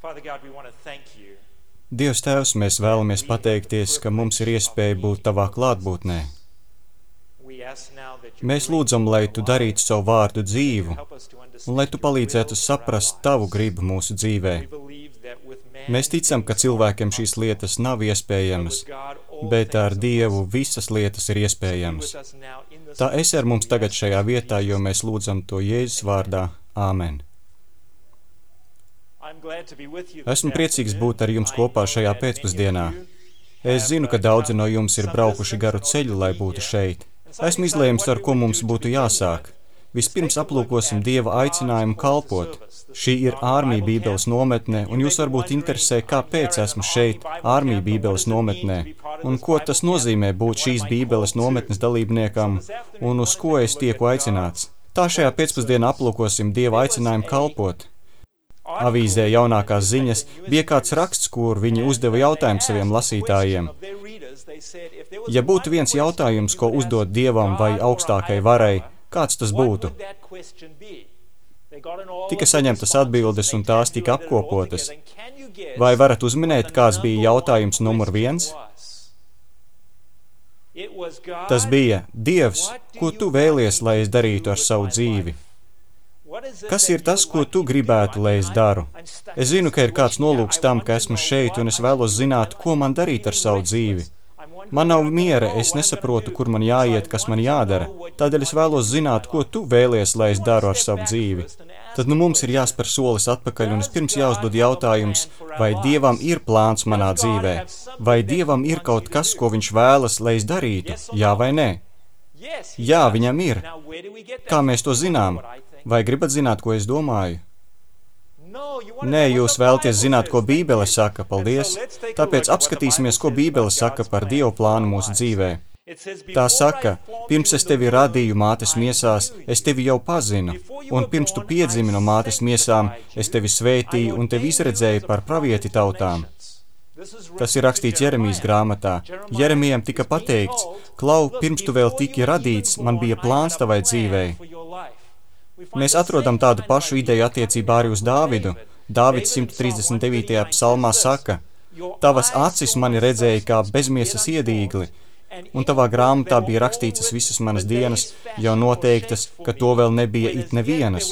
Dievs Tēvs, mēs vēlamies pateikties, ka mums ir iespēja būt Tavā klātbūtnē. Mēs lūdzam, lai Tu darītu savu vārdu dzīvu, un lai Tu palīdzētu saprast Tavu gribu mūsu dzīvē. Mēs ticam, ka cilvēkiem šīs lietas nav iespējamas, bet ar Dievu visas lietas ir iespējamas. Tā esi ar mums tagad šajā vietā, jo mēs lūdzam to Jēzus vārdā. Āmen. Esmu priecīgs būt ar jums kopā šajā pēcpusdienā. Es zinu, ka daudzi no jums ir braukuši garu ceļu, lai būtu šeit. Esmu izlēmis, ar ko mums būtu jāsāk. Vispirms aplūkosim Dieva aicinājumu kalpot. Šī ir Ārmija Bībeles nometne, un jūs varbūt interesē, kāpēc esmu šeit, Ārmija Bībeles nometnē, un ko tas nozīmē būt šīs Bībeles nometnes dalībniekam, un uz ko es tieku aicināts. Tā šajā pēcpusdienā aplūkosim Dieva aicinājumu kalpot. Avīzē Jaunākās ziņas bija kāds raksts, kur viņi uzdeva jautājumu saviem lasītājiem. Ja būtu viens jautājums, ko uzdot Dievam vai augstākai varai, kāds tas būtu? Tika saņemtas atbildes un tās tika apkopotas. Vai varat uzminēt, kāds bija jautājums numur 1? Tas bija: Dievs, ko Tu vēlies, lai es darītu ar savu dzīvi? Kas ir tas, ko Tu gribētu, lai es daru? Es zinu, ka ir kāds nolūks tam, ka esmu šeit, un es vēlos zināt, ko man darīt ar savu dzīvi. Man nav miera, es nesaprotu, kur man jāiet, kas man jādara. Tādēļ es vēlos zināt, ko Tu vēlies, lai es daru ar savu dzīvi. Tad mums ir jāspēr solis atpakaļ, un vispirms jāuzdod jautājums, vai Dievam ir plāns manā dzīvē? Vai Dievam ir kaut kas, ko Viņš vēlas, lai es darītu? Jā vai nē? Jā, Viņam ir. Kā mēs to zinām? Vai gribat zināt, ko es domāju? Nē, jūs vēlaties zināt, ko Bībele saka, paldies. Tāpēc apskatīsimies, ko Bībele saka par Dieva plānu mūsu dzīvē. Tā saka: pirms es tevi radīju mātes miesās, es tevi jau pazinu, un pirms tu piedzimi no mātes miesām, es tevi svētīju un tevi izredzēju par pravieti tautām. Tas ir rakstīts Jeremijas grāmatā. Jeremijam tika pateikts: klau, pirms tu vēl tiki radīts, man bija plāns tavai dzīvei. Mēs atrodam tādu pašu ideju attiecībā arī uz Dāvidu. Dāvids 139. psalmā saka: tavas acis mani redzēja kā bezmiesas iedīgli, un tavā grāmatā bija rakstītas visas manas dienas, jau noteiktas, ka to vēl nebija it nevienas.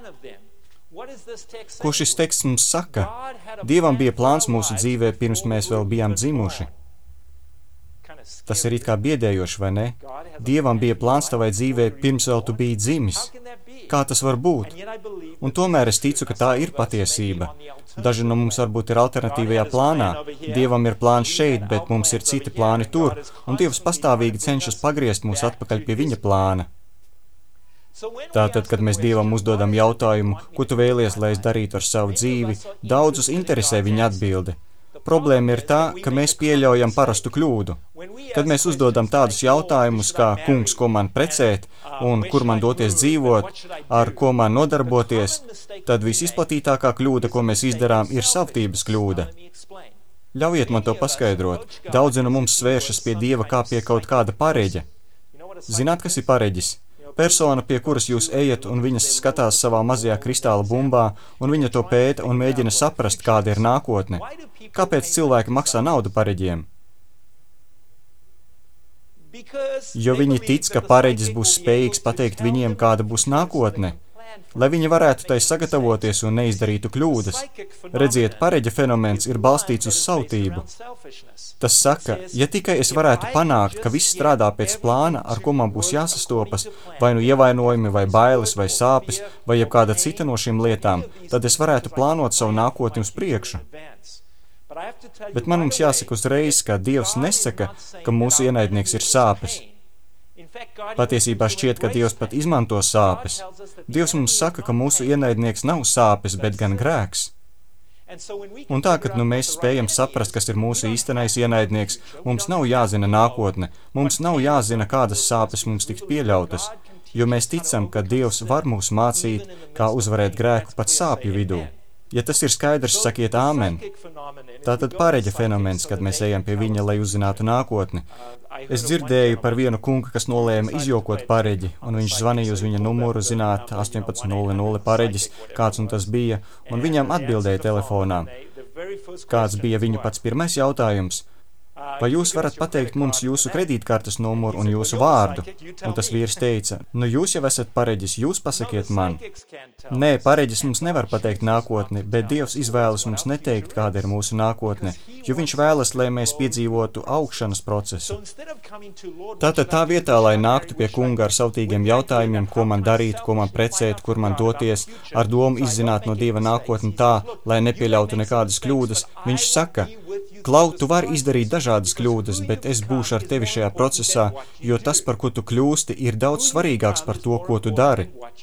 Ko šis teksts mums saka? Dievam bija plāns mūsu dzīvē, pirms mēs vēl bijām dzimuši. Tas ir it kā biedējoši, vai ne? Dievam bija plāns tavai dzīvē, pirms vēl tu biji dzimis. Kā tas var būt? Un tomēr es ticu, ka tā ir patiesība. Daži no mums varbūt ir alternatīvajā plānā. Dievam ir plāns šeit, bet mums ir citi plāni tur, un Dievs pastāvīgi cenšas pagriezt mūs atpakaļ pie Viņa plāna. Tātad, kad mēs Dievam uzdodam jautājumu, ko Tu vēlies, lai es darītu ar savu dzīvi, daudzus interesē Viņa atbilde. Problēma ir tā, ka mēs pieļaujam parastu kļūdu. Kad mēs uzdodam tādus jautājumus kā: kungs, ko man precēt, un kur man doties dzīvot, ar ko man nodarboties, tad visizplatītākā kļūda, ko mēs izdarām, ir savtības kļūda. Ļaujiet man to paskaidrot. Daudzi no mums svēršas pie Dieva kā pie kaut kāda pareģa. Zināt, kas ir pareģis? Persona, pie kuras jūs ejat, un viņas skatās savā mazajā kristāla bumbā, un viņa to pēta un mēģina saprast, kāda ir nākotne. Kāpēc cilvēki maksā naudu pareģiem? Jo viņi tic, ka pareģis būs spējīgs pateikt viņiem, kāda būs nākotne, lai viņi varētu tai sagatavoties un neizdarītu kļūdas. Redziet, pareģa fenomens ir balstīts uz savtību. Tas saka, ja tikai es varētu panākt, ka viss strādā pēc plāna, ar ko man būs jāsastopas, vai nu ievainojumi, vai bailes, vai sāpes, vai jebkāda cita no šīm lietām, tad es varētu plānot savu nākotni uz priekšu. Bet man mums jāsaka uzreiz, ka Dievs nesaka, ka mūsu ienaidnieks ir sāpes. Patiesībā šķiet, ka Dievs pat izmanto sāpes. Dievs mums saka, ka mūsu ienaidnieks nav sāpes, bet gan grēks. Un tā, kad mēs spējam saprast, kas ir mūsu īstenais ienaidnieks, mums nav jāzina nākotne, mums nav jāzina, kādas sāpes mums tiks pieļautas, jo mēs ticam, ka Dievs var mūs mācīt, kā uzvarēt grēku pat sāpju vidū. Ja tas ir skaidrs, sakiet āmen. Tātad pareģa fenomens, kad mēs ejam pie viņa, lai uzzinātu nākotni. Es dzirdēju par vienu kungu, kas nolēma izjokot pareģi, un viņš zvanīja uz viņa numuru, zināt, 1800 pareģis, kāds un tas bija, un viņam atbildēja telefonā. Kāds bija viņu pats pirmais jautājums? Vai jūs varat pateikt mums jūsu kredītkartes numuru un jūsu vārdu? Un tas vīrs teica, nu jūs jau esat pareģis, jūs pasakiet man. Nē, pareģis mums nevar pateikt nākotni, bet Dievs izvēlas mums neteikt, kāda ir mūsu nākotne, jo viņš vēlas, lai mēs piedzīvotu augšanas procesu. Tātad tā vietā, lai nāktu pie kunga ar sautīgiem jautājumiem, ko man darīt, ko man precēt, kur man doties, ar domu izzināt no Dieva nākotni tā, lai nepieļautu nekādas kļūdas, viņš saka, Klau, tu vari izdarīt dažādas kļūdas, bet es būšu ar tevi šajā procesā, jo tas, par ko tu kļūsti, ir daudz svarīgāks par to, ko tu dari.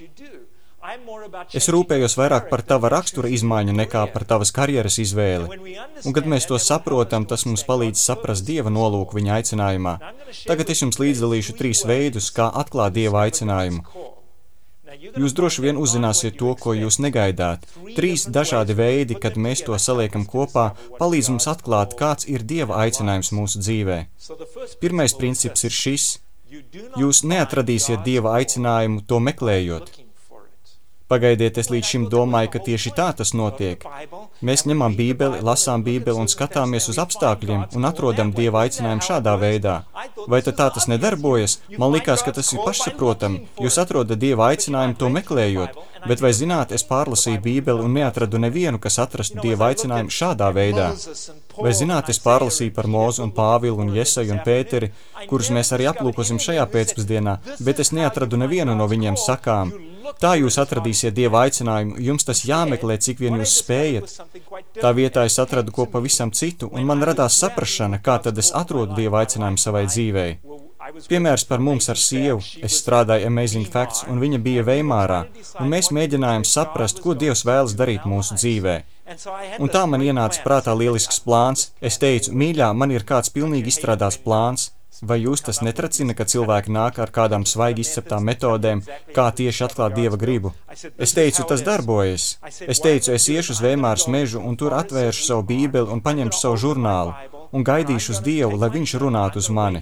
Es rūpējos vairāk par tava rakstura izmaiņu nekā par tavas karjeras izvēli. Un, kad mēs to saprotam, tas mums palīdz saprast Dieva nolūku viņa aicinājumā. Tagad es jums līdzdalīšu 3 veidus, kā atklāt Dieva aicinājumu. Jūs droši vien uzzināsiet to, ko jūs negaidāt. 3 dažādi veidi, kad mēs to saliekam kopā, palīdz mums atklāt, kāds ir Dieva aicinājums mūsu dzīvē. Pirmais princips ir šis. Jūs neatradīsiet Dieva aicinājumu to meklējot. Pagaidiet, es līdz šim domāju, ka tieši tā tas notiek. Mēs ņemam Bībeli, lasām Bībeli un skatāmies uz apstākļiem un atrodam Dieva aicinājumu šādā veidā. Vai tad tā tas nedarbojas? Man likās, ka tas ir pašsaprotami. Jūs atrodat Dieva aicinājumu to meklējot, bet vai zināt, es pārlasīju Bībeli un neatradu nevienu, kas atrastu Dieva aicinājumu šādā veidā. Vai zināt, es pārlasīju par Mozu un Pāvilu un Jesaju un Pēteri, kurus mēs arī aplūkosim šajā pēcpusdienā, bet es neatradu nevienu no viņiem sakām. Tā jūs atradīsiet Dieva aicinājumu, jums tas jāmeklē, cik vien jūs spējat. Tā vietā es atradu ko pavisam citu, un man radās saprašana, kā tad es atrodu Dieva aicinājumu savai dzīvei. Piemērs par mums ar sievu. Es strādāju Amazing Facts, un viņa bija Veimārā, un mēs mēģinājām saprast, ko Dievs vēlas darīt mūsu dzīvē. Un tā man ienāca prātā lielisks plāns. Es teicu, mīļā, man ir kāds pilnīgi izstrādāts plāns. Vai jūs tas netracina, ka cilvēki nāk ar kādām svaigi izceptām metodēm, kā tieši atklāt Dieva gribu? Es teicu, tas darbojas. Es teicu, es iešu uz Veimāras mežu un tur atvēršu savu Bībeli un paņemšu savu žurnālu un gaidīšu uz Dievu, lai viņš runātu uz mani.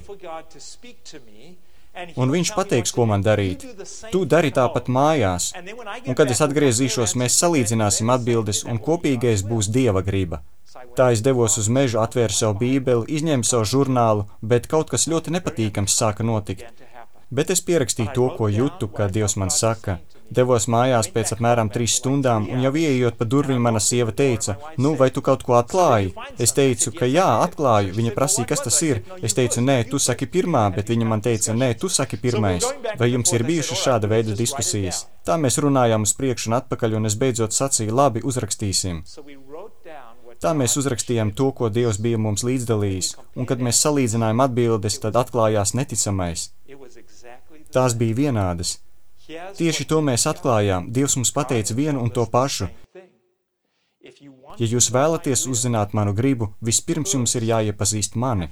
Un viņš pateiks, ko man darīt. Tu dari tāpat mājās. Un kad es atgriezīšos, mēs salīdzināsim atbildes un kopīgais būs Dieva griba. Tā es devos uz mežu, atvēru savu Bībeli, izņēmu savu žurnālu, bet kaut kas ļoti nepatīkams sāka notikt. Bet es pierakstīju to, ko jutu, kā Dievs man saka. Devos mājās pēc apmēram 3 stundām, un jau ieejot pa durvīm, mana sieva teica, nu, vai tu kaut ko atklāji? Es teicu, ka jā, atklāju. Viņa prasīja, kas tas ir. Es teicu, nē, tu saki pirmā, bet viņa man teica, nē, tu saki pirmais. Vai jums ir bijušas šāda veida diskusijas? Tā mēs runājām uz priekšu un atpakaļ, un es beidzot sacīju, labi, uzrakstīsim. Tā mēs uzrakstījām to, ko Dievs bija mums līdzdalījis, un kad mēs salīdzinājām atbildes, tad atklājās neticamais. Tās bija vienādas. Tieši to mēs atklājām. Dievs mums pateica vienu un to pašu. Ja jūs vēlaties uzzināt manu gribu, vispirms jums ir jāiepazīst mani.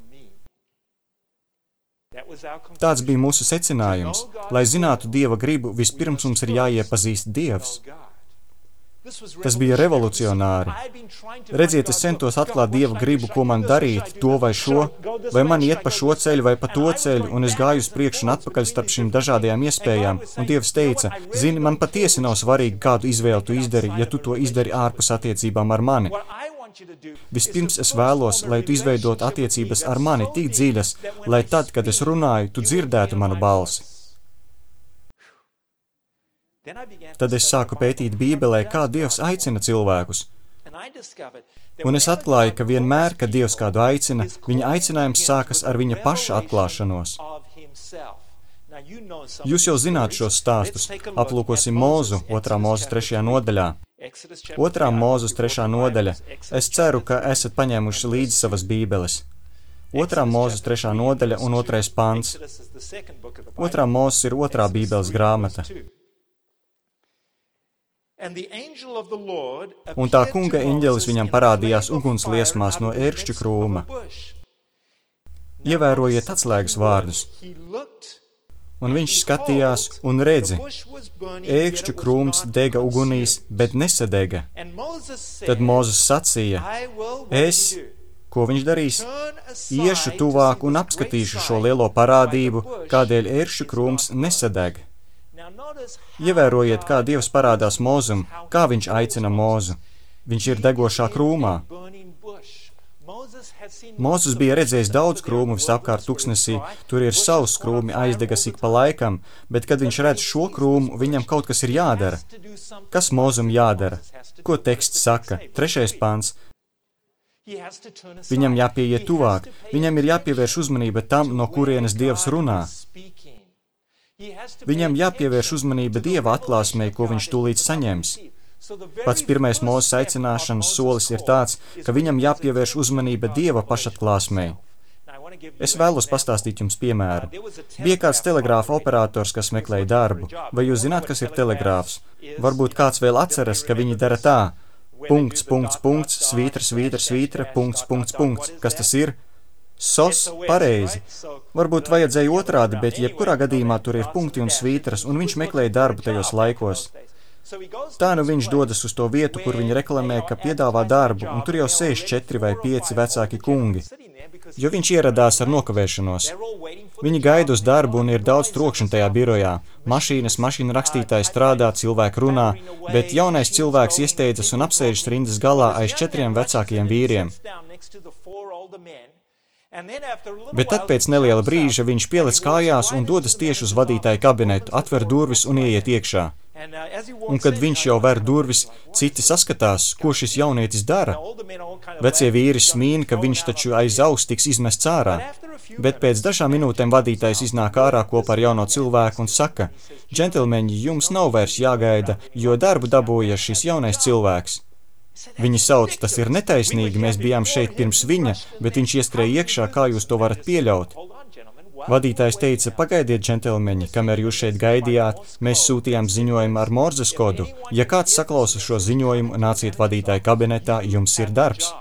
Tāds bija mūsu secinājums. Lai zinātu Dieva gribu, vispirms mums ir jāiepazīst Dievs. Tas bija revolucionāri. Redziet, es centos atklāt Dieva gribu, ko man darīt, to vai šo, vai man iet pa šo ceļu vai pa to ceļu, un es gāju uz priekšu un atpakaļ starp šīm dažādajām iespējām, un Dievs teica, zini, man patiesi nav svarīgi, kādu izvēli tu izdari, ja tu to izdari ārpus attiecībām ar mani. Vispirms es vēlos, lai tu izveidot attiecības ar mani tik dziļas, lai tad, kad es runāju, tu dzirdētu manu balsi. Tad es sāku pētīt Bībelē, kā Dievs aicina cilvēkus. Un es atklāju, ka vienmēr, kad Dievs kādu aicina, viņa aicinājums sākas ar viņa paša atklāšanos. Jūs jau zināt šos stāstus. Aplūkosim Mozu, 2. Mūzes 3. nodaļā. 2. Mūzes 3. nodaļa. Es ceru, ka esat paņēmuši līdzi savas Bībeles. 2. Mūzes 3. nodaļa un 2. pants. 2. Mūzes ir 2. Bībeles grāmata. Un tā kunga eņģelis viņam parādījās uguns liesmās no ērkšķu krūma. Ievērojiet atslēgas vārdus. Un viņš skatījās un redzi, ēkšķu krūms dega ugunīs, bet nesadega. Tad Mozus sacīja, ko viņš darīs? Iešu tuvāk un apskatīšu šo lielo parādību, kādēļ ēkšķu krūms nesadeg. Ievērojiet, kā Dievs parādās Mozum, kā viņš aicina Mozu. Viņš ir degošā krūmā. Mozus bija redzējis daudz krūmu visapkārt tuksnesī, tur ir savs krūmi aizdegas ik pa laikam, bet, kad viņš redz šo krūmu, viņam kaut kas ir jādara. Kas Mozum jādara? Ko teksts saka? 3. pants. Viņam jāpieiet tuvāk, viņam ir jāpievērš uzmanība tam, no kurienes Dievs runā. Viņam jāpievērš uzmanība Dieva atklāsmei, ko viņš tūlīt saņems. Pats pirmais Mozes aicināšanas solis ir tāds, ka viņam jāpievērš uzmanība Dieva pašatklāsmei. Es vēlos pastāstīt jums piemēru. Bija kāds telegrāfa operators, kas meklēja darbu. Vai jūs zināt, kas ir telegrāfs? Varbūt kāds vēl atceras, ka viņi dara tā. Punkts, punkts, punkts, svītra, svītra, svītra, punkts, punkts, punkts. Kas tas ir? SOS, pareizi. Varbūt vajadzēja otrādi, bet jebkurā gadījumā tur ir punkti un svītras, un viņš meklēja darbu tajos laikos. Tā nu viņš dodas uz to vietu, kur viņi reklamē, ka piedāvā darbu, un tur jau sēž 4 vai 5 vecāki kungi, jo viņš ieradās ar nokavēšanos. Viņi gaida uz darbu un ir daudz trokšņu tajā birojā. Mašīnu rakstītāji strādā, cilvēki runā, bet jaunais cilvēks iesteidzas un apsēžas rindas galā aiz 4 vecākiem vīriem. Bet tad pēc neliela brīža viņš pieliec kājās un dodas tieši uz vadītāju kabinetu, atver durvis un ieiet iekšā. Un kad viņš jau ver durvis, citi saskatās, ko šis jaunietis dara. Vecie vīri smīn, ka viņš taču aiz auss tiks izmests ārā. Bet pēc dažām minūtēm vadītājs iznāk ārā kopā ar jauno cilvēku un saka, džentelmeņi, jums nav vairs jāgaida, jo darbu dabūja šis jaunais cilvēks. Viņi sauc, tas ir netaisnīgi, mēs bijām šeit pirms viņa, bet viņš ieskrēja iekšā, kā jūs to varat pieļaut. Vadītājs teica, pagaidiet, džentelmeņi, kamēr jūs šeit gaidījāt, mēs sūtījām ziņojumu ar Morzes kodu. Ja kāds saklausa šo ziņojumu, nāciet vadītāja kabinetā, jums ir darbs.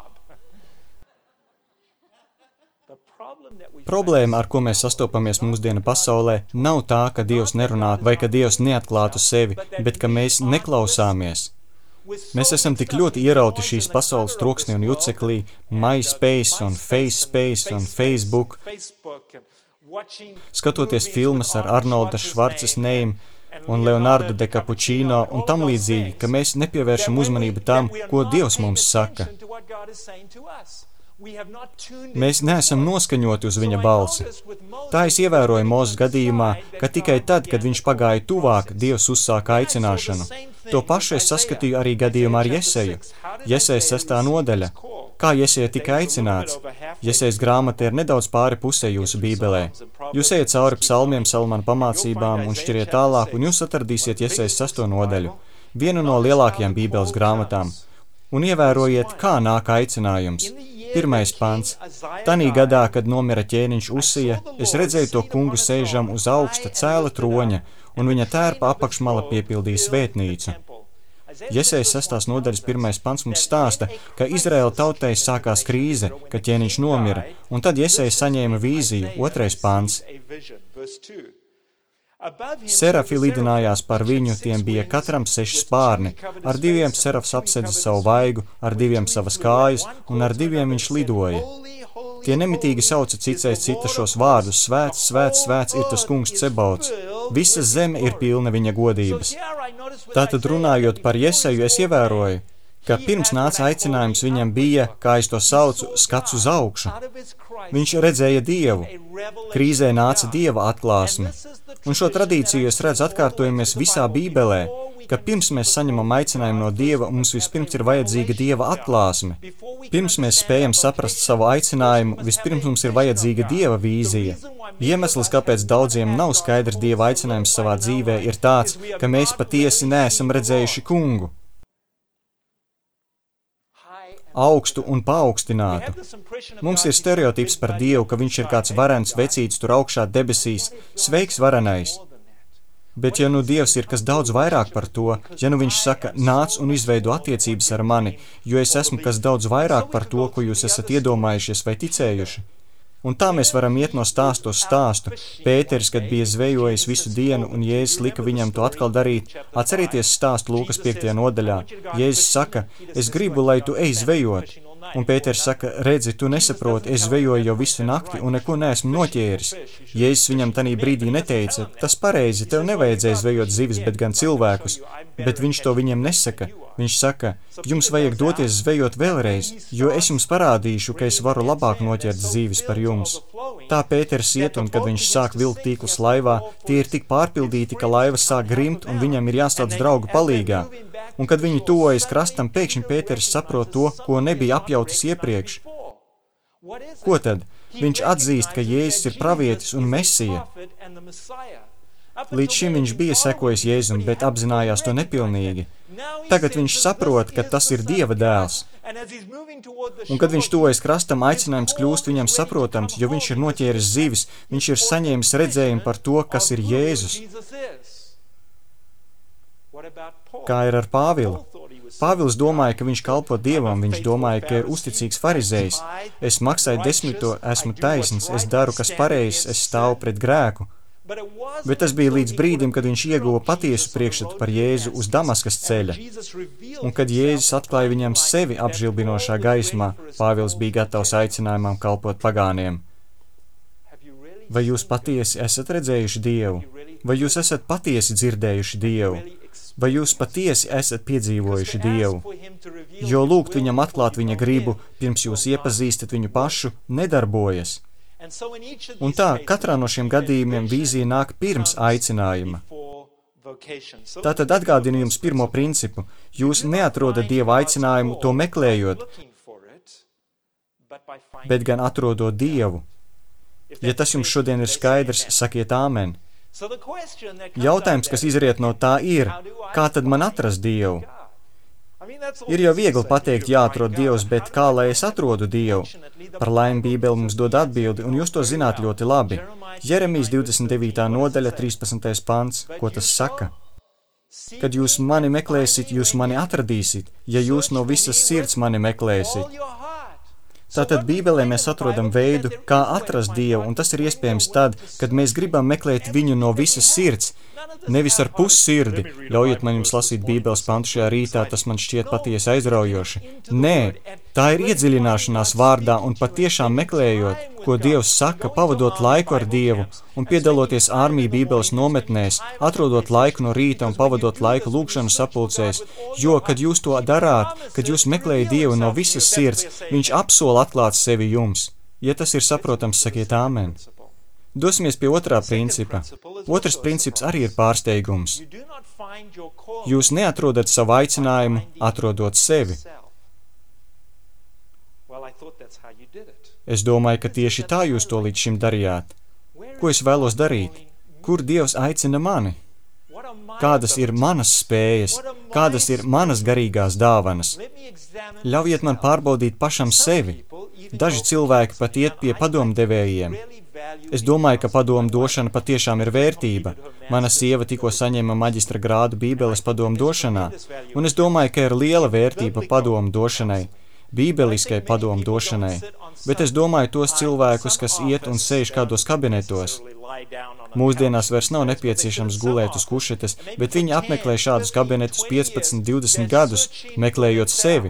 Problēma, ar ko mēs sastopamies mūsdienu pasaulē, nav tā, ka Dievs nerunātu vai ka Dievs neatklātu sevi, bet ka mēs neklausāmies. Mēs esam tik ļoti ierauti šīs pasaules troksnī un juceklī, MySpace un FaceSpace un Facebook, skatoties filmas ar Arnolda Švarcesneimu un Leonardo de Cappuccino un tam līdzīgi, ka mēs nepievēršam uzmanību tam, ko Dievs mums saka. Mēs neesam noskaņoti uz viņa balsi. Tā es ievēroju Mozes gadījumā, ka tikai tad, kad viņš pagāja tuvāk, Dievs uzsāka aicināšanu. To pašu es saskatīju arī gadījumā ar Jeseju. Jesejas 6. nodaļa. Kā Jeseja tika aicināts? Jesejas grāmata ir nedaudz pāri pusē jūsu bībelē. Jūs ejat cauri psalmiem, Salamana pamācībām un šķiriet tālāk, un jūs atradīsiet Jesejas 6. nodaļu, vienu no lielākajām bībeles grāmatām. Un ievērojiet, kā nāk aicinājums. 1. pants. Tanī gadā, kad nomira ķēniņš Usija, es redzēju to kungu sēžam uz augsta cēla troņa, un viņa tērpa apakšmala piepildīja svētnīcu. Jesejas 6. nodaļas 1. pants mums stāsta, ka Izraēla tautai sākās krīze, kad ķēniņš nomira, un tad Jeseja saņēma vīziju, 2. pants. Serafi lidinājās par viņu, tiem bija katram 6 spārni, ar 2 serafs apsedza savu vaigu, ar 2 savas kājas, un ar 2 viņš lidoja. Tie nemitīgi sauca cits aiz cita šos vārdus, svēts, svēts, svēts ir tas kungs Cebauts. Visa zeme ir pilna viņa godības. Tātad runājot par Jeseju, es ievēroju, ka pirms nāca aicinājums viņam bija, kā es to saucu, skats uz augšu. Viņš redzēja Dievu. Krīzē nāca Dieva atklāsme. Un šo tradīciju es redzu atkārtojamies visā Bībelē, ka pirms mēs saņemam aicinājumu no Dieva, mums vispirms ir vajadzīga Dieva atklāsme. Pirms mēs spējam saprast savu aicinājumu, vispirms mums ir vajadzīga Dieva vīzija. Iemesls, kāpēc daudziem nav skaidrs Dieva aicinājums savā dzīvē, ir tāds, ka mēs patiesi neesam redzējuši kungu. Augstu un paaugstinātu. Mums ir stereotips par Dievu, ka viņš ir kāds varens vecīts tur augšā debesīs, sveiks varenais. Bet ja nu Dievs ir kas daudz vairāk par to, ja nu viņš saka, nāc un izveido attiecības ar mani, jo es esmu kas daudz vairāk par to, ko jūs esat iedomājušies vai ticējuši. Un tā mēs varam iet no stāstu uz stāstu. Pēteris, kad bija zvejojis visu dienu, un Jēzus lika viņam to atkal darīt. Atcerieties stāstu Lūkas 5. nodaļā. Jēzus saka, es gribu, lai tu ej zvejot. Un Pēters saka, redzi, tu nesaproti, es zvejoju jau visu nakti un neko neesmu noķēris. Jēzus viņam tanī brīdī neteica, tas pareizi, tev nevajadzēja zvejot zivis, bet gan cilvēkus. Bet viņš to viņiem nesaka. Viņš saka, jums vajag doties zvejot vēlreiz, jo es jums parādīšu, ka es varu labāk noķert zivis par jums. Tā Pēters iet, un kad viņš sāk vilkt tīklus laivā, tie ir tik pārpildīti, ka laiva sāk grimt, un viņam ir jāstāds draugu palīgā. Un kad viņi tuvojas krastam, pēkšņi Pēters saprot to, ko nebija apjautis iepriekš. Ko tad? Viņš atzīst, ka Jēzus ir pravietis un Mesija. Līdz šim viņš bija sekojis Jēzum, bet apzinājās to nepilnīgi. Tagad viņš saprot, ka tas ir Dieva dēls. Un kad viņš tuvojas krastam, aicinājums kļūst viņam saprotams, jo viņš ir noķēris zivis, viņš ir saņēmis redzējumu par to, kas ir Jēzus. Kā ir ar Pāvilu? Pāvils domāja, ka viņš kalpo Dievam, viņš domāja, ka ir uzticīgs farizējs. Es maksāju 10, esmu taisns, es daru, kas pareizs, es stāvu pret grēku. Bet tas bija līdz brīdim, kad viņš ieguva patiesu priekšstatu par Jēzu uz Damaskas ceļa. Un kad Jēzus atklāja viņam sevi apžilbinošā gaismā, Pāvils bija gatavs aicinājumam kalpot pagāniem. Vai jūs patiesi esat redzējuši Dievu? Vai jūs esat patiesi dzirdējuši Dievu? Vai jūs patiesi esat piedzīvojuši Dievu? Jo lūgt viņam atklāt viņa gribu, pirms jūs iepazīstat viņu pašu, nedarbojas. Un tā, katrā no šiem gadījumiem vīzija nāk pirms aicinājuma. Tātad atgādinu jums pirmo principu. Jūs neatrodat Dieva aicinājumu to meklējot, bet gan atrodot Dievu. Ja tas jums šodien ir skaidrs, sakiet āmen. Jautājums, kas izriet no tā ir, kā tad man atrast Dievu? Ir jau viegli pateikt, jāatrod Dievs, bet kā lai es atrodu Dievu? Par laimi Bībele mums dod atbildi, un jūs to zināt ļoti labi. Jeremijas 29. nodaļa, 13. pants, ko tas saka? Kad jūs mani meklēsit, jūs mani atradīsit, ja jūs no visas sirds mani meklēsit. Tātad Bībelē mēs atrodam veidu, kā atrast Dievu, un tas ir iespējams tad, kad mēs gribam meklēt viņu no visas sirds, nevis ar pussirdi. Ļaujiet man jums lasīt Bībeles pantu šajā rītā, tas man šķiet patiesi aizraujoši. Nē, tā ir iedziļināšanās vārdā un patiešām meklējot, ko Dievs saka, pavadot laiku ar Dievu un piedaloties ārmiju Bībeles nometnēs, atrodot laiku no rīta un pavadot laiku lūgšanu sapulcēs, jo, kad jūs to darāt, kad jūs meklējat Dievu no visas sirds, viņš apsola atklāt sevi jums. Ja tas ir saprotams, sakiet āmen. Dosimies pie otrā principa. Otrs princips arī ir pārsteigums. Jūs neatrodat savu aicinājumu, atrodot sevi. Es domāju, ka tieši tā jūs to līdz šim darījāt. Ko es vēlos darīt? Kur Dievs aicina mani? Kādas ir manas spējas? Kādas ir manas garīgās dāvanas? Ļaujiet man pārbaudīt pašam sevi. Daži cilvēki pat iet pie padomdevējiem. Es domāju, ka padomu došana patiešām ir vērtība. Mana sieva tikko saņēma maģistra grādu Bībeles padomu došanā, un es domāju, ka ir liela vērtība padomu došanai, bībeliskai padomu došanai, bet es domāju tos cilvēkus, kas iet un sēž kādos kabinetos. Mūsdienās vairs nav nepieciešams gulēt uz kušetes, bet viņi apmeklē šādus kabinetus 15, 20 gadus, meklējot sevi.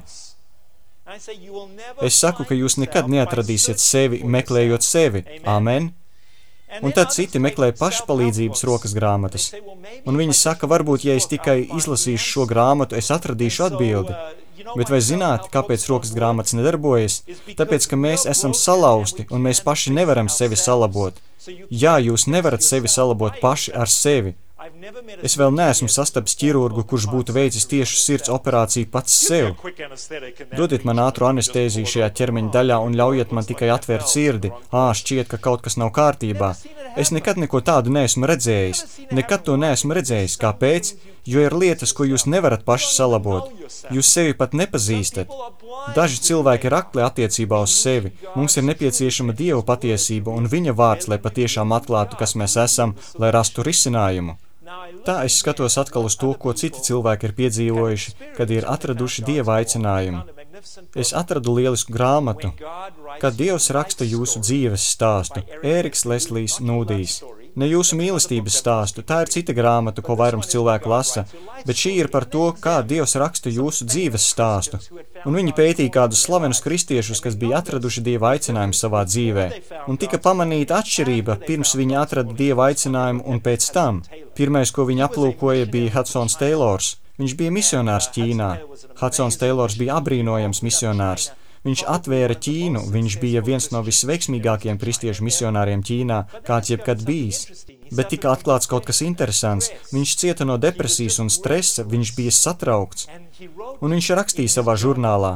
Es saku, ka jūs nekad neatradīsiet sevi, meklējot sevi. Amen. Un tad citi meklē pašpalīdzības rokas grāmatas. Un viņi saka, varbūt, ja es tikai izlasīšu šo grāmatu, es atradīšu atbildi. Bet vai zināt, kāpēc rokas grāmatas nedarbojas? Tāpēc, ka mēs esam salauzti, un mēs paši nevaram sevi salabot. Jā, jūs nevarat sevi salabot paši ar sevi. Es vēl neesmu sastapis ķirurgu, kurš būtu veicis tiešu sirds operāciju pats sev. Dodiet man ātru anestēziju šajā ķermeņa daļā un ļaujiet man tikai atvērt sirdi. Šķiet, ka kaut kas nav kārtībā. Es nekad neko tādu neesmu redzējis. Nekad to neesmu redzējis. Kāpēc? Jo ir lietas, ko jūs nevarat paši salabot. Jūs sevi pat nepazīstat. Daži cilvēki ir akli attiecībā uz sevi. Mums ir nepieciešama Dieva patiesība un viņa vārds, lai patiešām atklātu, kas mēs esam, lai rastu risinājumu. Tā es skatos atkal uz to, ko citi cilvēki ir piedzīvojuši, kad ir atraduši Dieva aicinājumu. Es atradu lielisku grāmatu, kad Dievs raksta jūsu dzīves stāstu, Ēriks Leslijs Nūdijs. Ne jūsu mīlestības stāstu, tā ir cita grāmata, ko vairums cilvēku lasa, bet šī ir par to, kā Dievs raksta jūsu dzīves stāstu. Un viņi pētīja kādus slavenus kristiešus, kas bija atraduši Dieva aicinājumu savā dzīvē, un tika pamanīta atšķirība, pirms viņi atrada Dieva aicinājumu un pēc tam. Pirmais, ko viņi aplūkoja, bija Hudsons Taylors. Viņš bija misionārs Ķīnā. Hudsons Taylors bija abrīnojams misionārs. Viņš atvēra Ķīnu, viņš bija viens no visveiksmīgākajiem kristiešu misionāriem Ķīnā, kāds jebkad bijis. Bet tika atklāts kaut kas interesants. Viņš cieta no depresijas un stresa, viņš bija satraukts. Un viņš rakstīja savā žurnālā: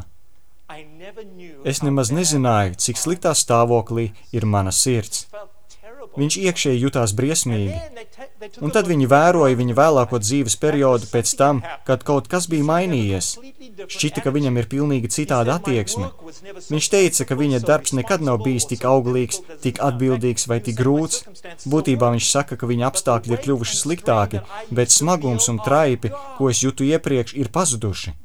Es nemaz nezināju, cik sliktā stāvoklī ir mana sirds. Viņš iekšēji jutās briesmīgi. Un tad viņi vēroja viņa vēlāko dzīves periodu pēc tam, kad kaut kas bija mainījies. Šķita, ka viņam ir pilnīgi citāda attieksme. Viņš teica, ka viņa darbs nekad nav bijis tik auglīgs, tik atbildīgs vai tik grūts. Būtībā viņš saka, ka viņa apstākļi ir kļuvuši sliktāki, bet smagums un traipi, ko es jūtu iepriekš, ir pazuduši.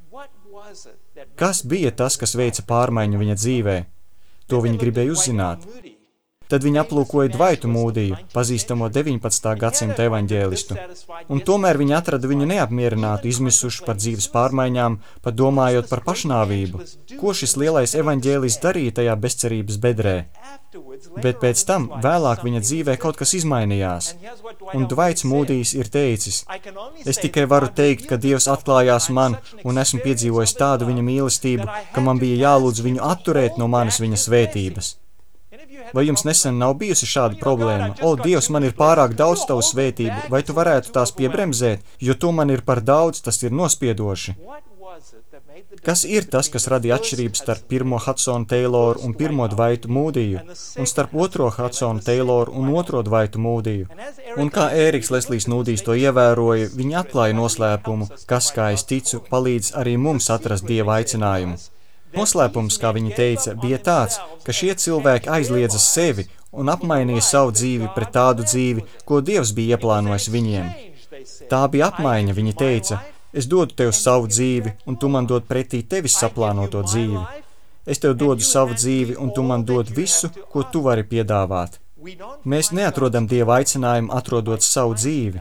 Kas bija tas, kas veica pārmaiņu viņa dzīvē? To viņi gribēja uzzināt. Tad viņi aplūkoja Dvaitu Mūdiju, pazīstamo 19. gadsimta evaņģēlistu. Un tomēr viņi atrada viņu neapmierinātu, izmisušu par dzīves pārmaiņām, pat domājot par pašnāvību. Ko šis lielais evaņģēlists darīja tajā bezcerības bedrē? Bet pēc tam, vēlāk viņa dzīvē kaut kas izmainījās. Un Dvaits Mūdijs ir teicis: Es tikai varu teikt, ka Dievs atklājās man, un esmu piedzīvojis tādu viņa mīlestību, ka man bija jālūdz viņu atturēt no manis viņa svētības. Vai jums nesen nav bijusi šāda problēma? O, Dievs, man ir pārāk daudz tavu svētību, vai tu varētu tās piebremzēt, jo to man ir par daudz, tas ir nospiedoši. Kas ir tas, kas radīja atšķirības starp pirmo Hudsonu Tayloru un pirmo Dvaitu Mūdiju, un starp otro Hudsonu Tayloru un otro Dvaitu Mūdiju? Un kā Ēriks Leslijs Nūdijs to ievēroja, viņi atklāja noslēpumu, kas, kā es ticu, palīdz arī mums atrast Dieva aicinājumu. Noslēpums, kā viņi teica, bija tāds, ka šie cilvēki aizliedza sevi un apmainīja savu dzīvi pret tādu dzīvi, ko Dievs bija ieplānojis viņiem. Tā bija apmaiņa, viņi teica: Es dodu tev savu dzīvi, un tu man dod pretī tevis saplānoto dzīvi. Es tev dodu savu dzīvi, un tu man dod visu, ko tu vari piedāvāt. Mēs neatrodam Dieva aicinājumu, atrodot savu dzīvi.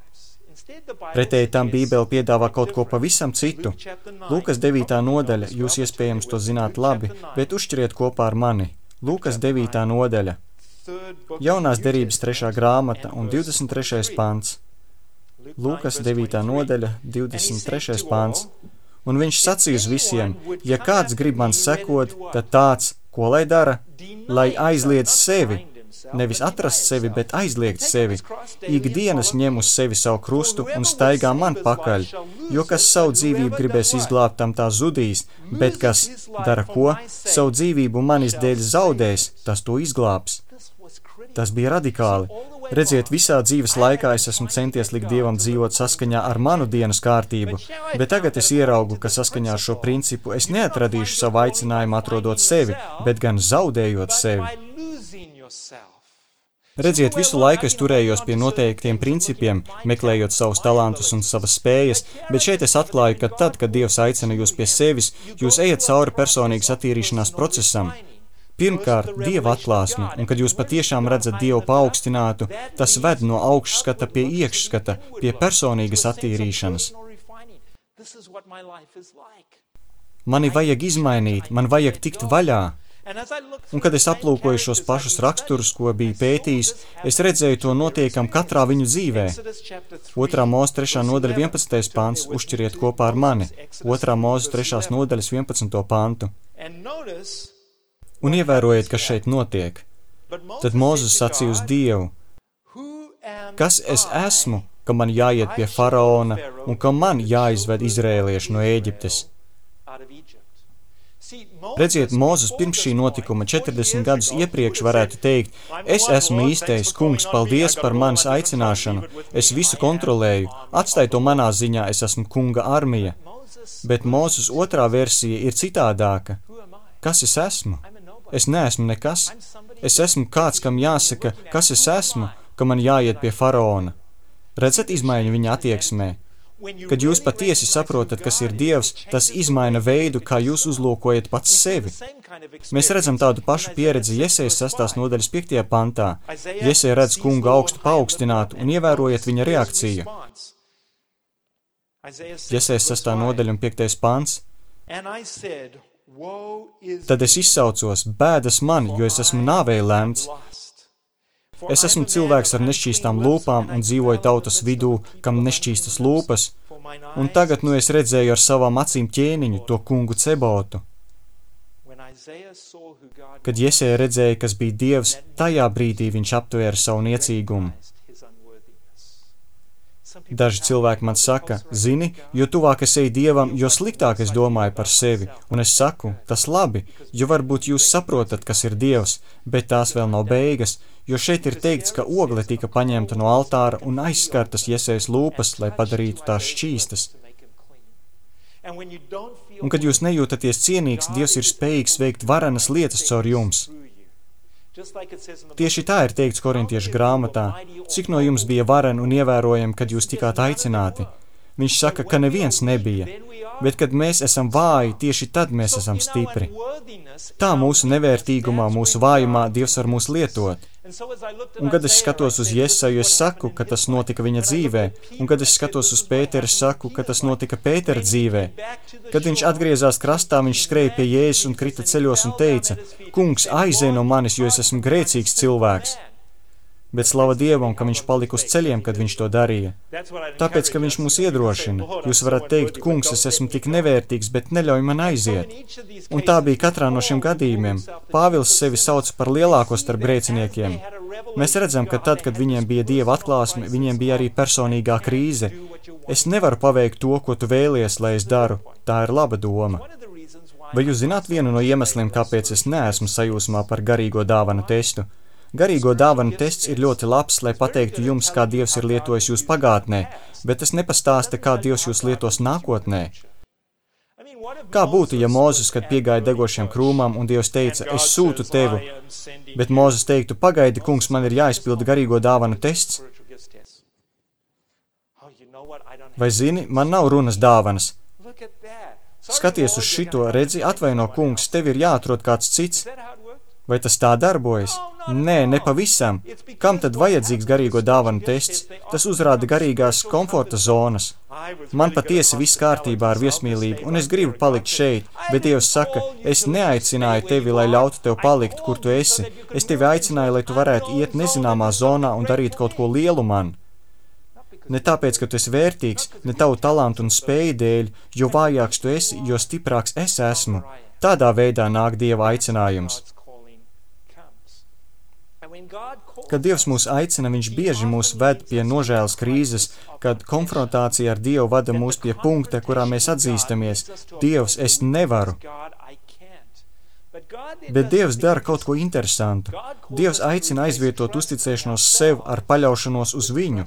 Pretēji tam Bībele piedāvā kaut ko pavisam citu. Lūkas 9. nodaļa, jūs iespējams to zināt labi, bet uzšķiriet kopā ar mani. Lūkas 9. nodaļa, Jaunās derības 3. grāmata un 23. pants. Lūkas 9. nodaļa, 23. pants. Un viņš sacīja uz visiem: Ja kāds grib man sekot, tad tāds, ko lai dara? Lai aizliedz sevi. Nevis atrast sevi, bet aizliegt sevi. Ikdienas ņem uz sevi savu krustu un staigā man pakaļ, jo kas savu dzīvību gribēs izglābt, tam tā zudīs, bet kas dara ko, savu dzīvību manis dēļ zaudēs, tas to izglābs. Tas bija radikāli. Redziet, visā dzīves laikā es esmu centies likt Dievam dzīvot saskaņā ar manu dienas kārtību, bet tagad es ieraugu, ka saskaņā ar šo principu es neatradīšu savu aicinājumu atrodot sevi, bet gan zaudējot sevi. Redziet, visu laiku es turējos pie noteiktiem principiem, meklējot savus talantus un savas spējas, bet šeit es atklāju, ka tad, kad Dievs aicina jūs pie sevis, jūs ejat cauri personīgas attīrīšanās procesam. Pirmkārt, Dieva atklāsme, un kad jūs patiešām redzat Dievu paaugstinātu, tas ved no augšskata pie iekšskata, pie personīgas attīrīšanas. Mani vajag izmainīt, man vajag tikt vaļā. Un kad es aplūkoju šos pašus raksturus, ko biju pētījis, es redzēju to notiekam katrā viņu dzīvē. 2. Mūzes 3. nodaļa 11. pants, uzšķiriet kopā ar mani. 2. Mūzes 3. nodaļas 11. pantu. Un ievērojiet, kas šeit notiek. Tad Mūzes sacīja uz Dievu: Kas es esmu, ka man jāiet pie faraona un ka man jāizved izrēlieši no Ēģiptes? Redziet, Mūzes pirms šī notikuma 40 gadus iepriekš varētu teikt: Es esmu īstais kungs, paldies par manis aicināšanu, es visu kontrolēju, atstāj to manā ziņā, es esmu kunga armija. Bet Mūzes otrā versija ir citādāka. Kas es esmu? Es neesmu nekas. Es esmu kāds, kam jāsaka, kas es esmu, ka man jāiet pie faraona. Redzat izmaiņu viņa attieksmē? Kad jūs patiesi saprotat, kas ir Dievs, tas izmaina veidu, kā jūs uzlūkojat pats sevi. Mēs redzam tādu pašu pieredzi Jesejas 6. nodaļas 5. pantā. Jeseja redz kungu augstu paaugstinātu un ievērojiet viņa reakciju. Jesejas 6. nodaļa un 5. pants. Tad es izsaucos, bēdas man, jo es esmu nāvei lemts. Es esmu cilvēks ar nešķīstām lūpām un dzīvoju tautas vidū, kam nešķīstas lūpas, un tagad es redzēju ar savām acīm ķēniņu, to kungu Cebotu. Kad Jeseja redzēja, kas bija Dievs, tajā brīdī viņš aptvēra savu niecīgumu. Daži cilvēki man saka, zini, jo tuvāk es eju Dievam, jo sliktāk es domāju par sevi, un es saku, tas labi, jo varbūt jūs saprotat, kas ir Dievs, bet tās vēl nav beigas, jo šeit ir teikts, ka ogle tika paņemta no altāra un aizskartas Jesejas lūpas, lai padarītu tās šķīstas. Un kad jūs nejūtaties cienīgs, Dievs ir spējīgs veikt varenas lietas caur jums. Tieši tā ir teikts Korintiešu grāmatā, cik no jums bija vareni un ievērojami, kad jūs tikāt aicināti. Viņš saka, ka neviens nebija, bet kad mēs esam vāji, tieši tad mēs esam stipri. Tā mūsu nevērtīgumā, mūsu vājumā Dievs var mūs lietot. Un kad es skatos uz Jeseju, es saku, ka tas notika viņa dzīvē, un kad es skatos uz Pēteru, es saku, ka tas notika Pētera dzīvē. Kad viņš atgriezās krastā, viņš skrēja pie Jēzus un krita ceļos un teica, kungs, aizej no manis, jo es esmu grēcīgs cilvēks. Bet slava Dievam, ka viņš palika uz ceļiem, kad viņš to darīja. Tāpēc, ka viņš mūs iedrošina. Jūs varat teikt, kungs, es esmu tik nevērtīgs, bet neļauj man aiziet. Un tā bija katrā no šiem gadījumiem. Pāvils sevi sauc par lielāko starp grēciniekiem. Mēs redzam, ka tad, kad viņiem bija Dieva atklāsme, viņiem bija arī personīgā krīze. Es nevaru paveikt to, ko tu vēlies, lai es daru. Tā ir laba doma. Vai jūs zināt vienu no iemesliem, kāpēc es neesmu sajūsmā par garīgo dāvanu testu? Garīgo dāvanu tests ir ļoti labs, lai pateiktu jums, kā Dievs ir lietojis jūs pagātnē, bet tas nepastāsta, kā Dievs jūs lietos nākotnē. Kā būtu, ja Mūzes, kad piegāja degošiem krūmām, un Dievs teica, es sūtu tevi, bet Mūzes teiktu, pagaidi, kungs, man ir jāizpilda garīgo dāvanu tests? Vai zini, man nav runas dāvanas. Skaties uz šito, redzi, atvaino, kungs, tev ir jāatrod kāds cits. Vai tas tā darbojas? Nē, ne pavisam. Kam tad vajadzīgs garīgo dāvanu tests? Tas uzrāda garīgās komforta zonas. Man patiesi viss kārtībā ar viesmīlību, un es gribu palikt šeit, bet Dievs saka, es neaicināju tevi, lai ļautu tev palikt, kur tu esi. Es tevi aicināju, lai tu varētu iet nezināmā zonā un darīt kaut ko lielu man. Ne tāpēc, ka tu esi vērtīgs, ne tavu talantu un spēju dēļ, jo vājāks tu esi, jo stiprāks es esmu. Tādā veidā nāk Dieva aicinājums. Kad Dievs mūs aicina, viņš bieži mūs ved pie nožēlas krīzes, kad konfrontācija ar Dievu vada mūs pie punkta, kurā mēs atzīstamies, Dievs, es nevaru. Bet Dievs dara kaut ko interesantu. Dievs aicina aizvietot uzticēšanos sev ar paļaušanos uz viņu.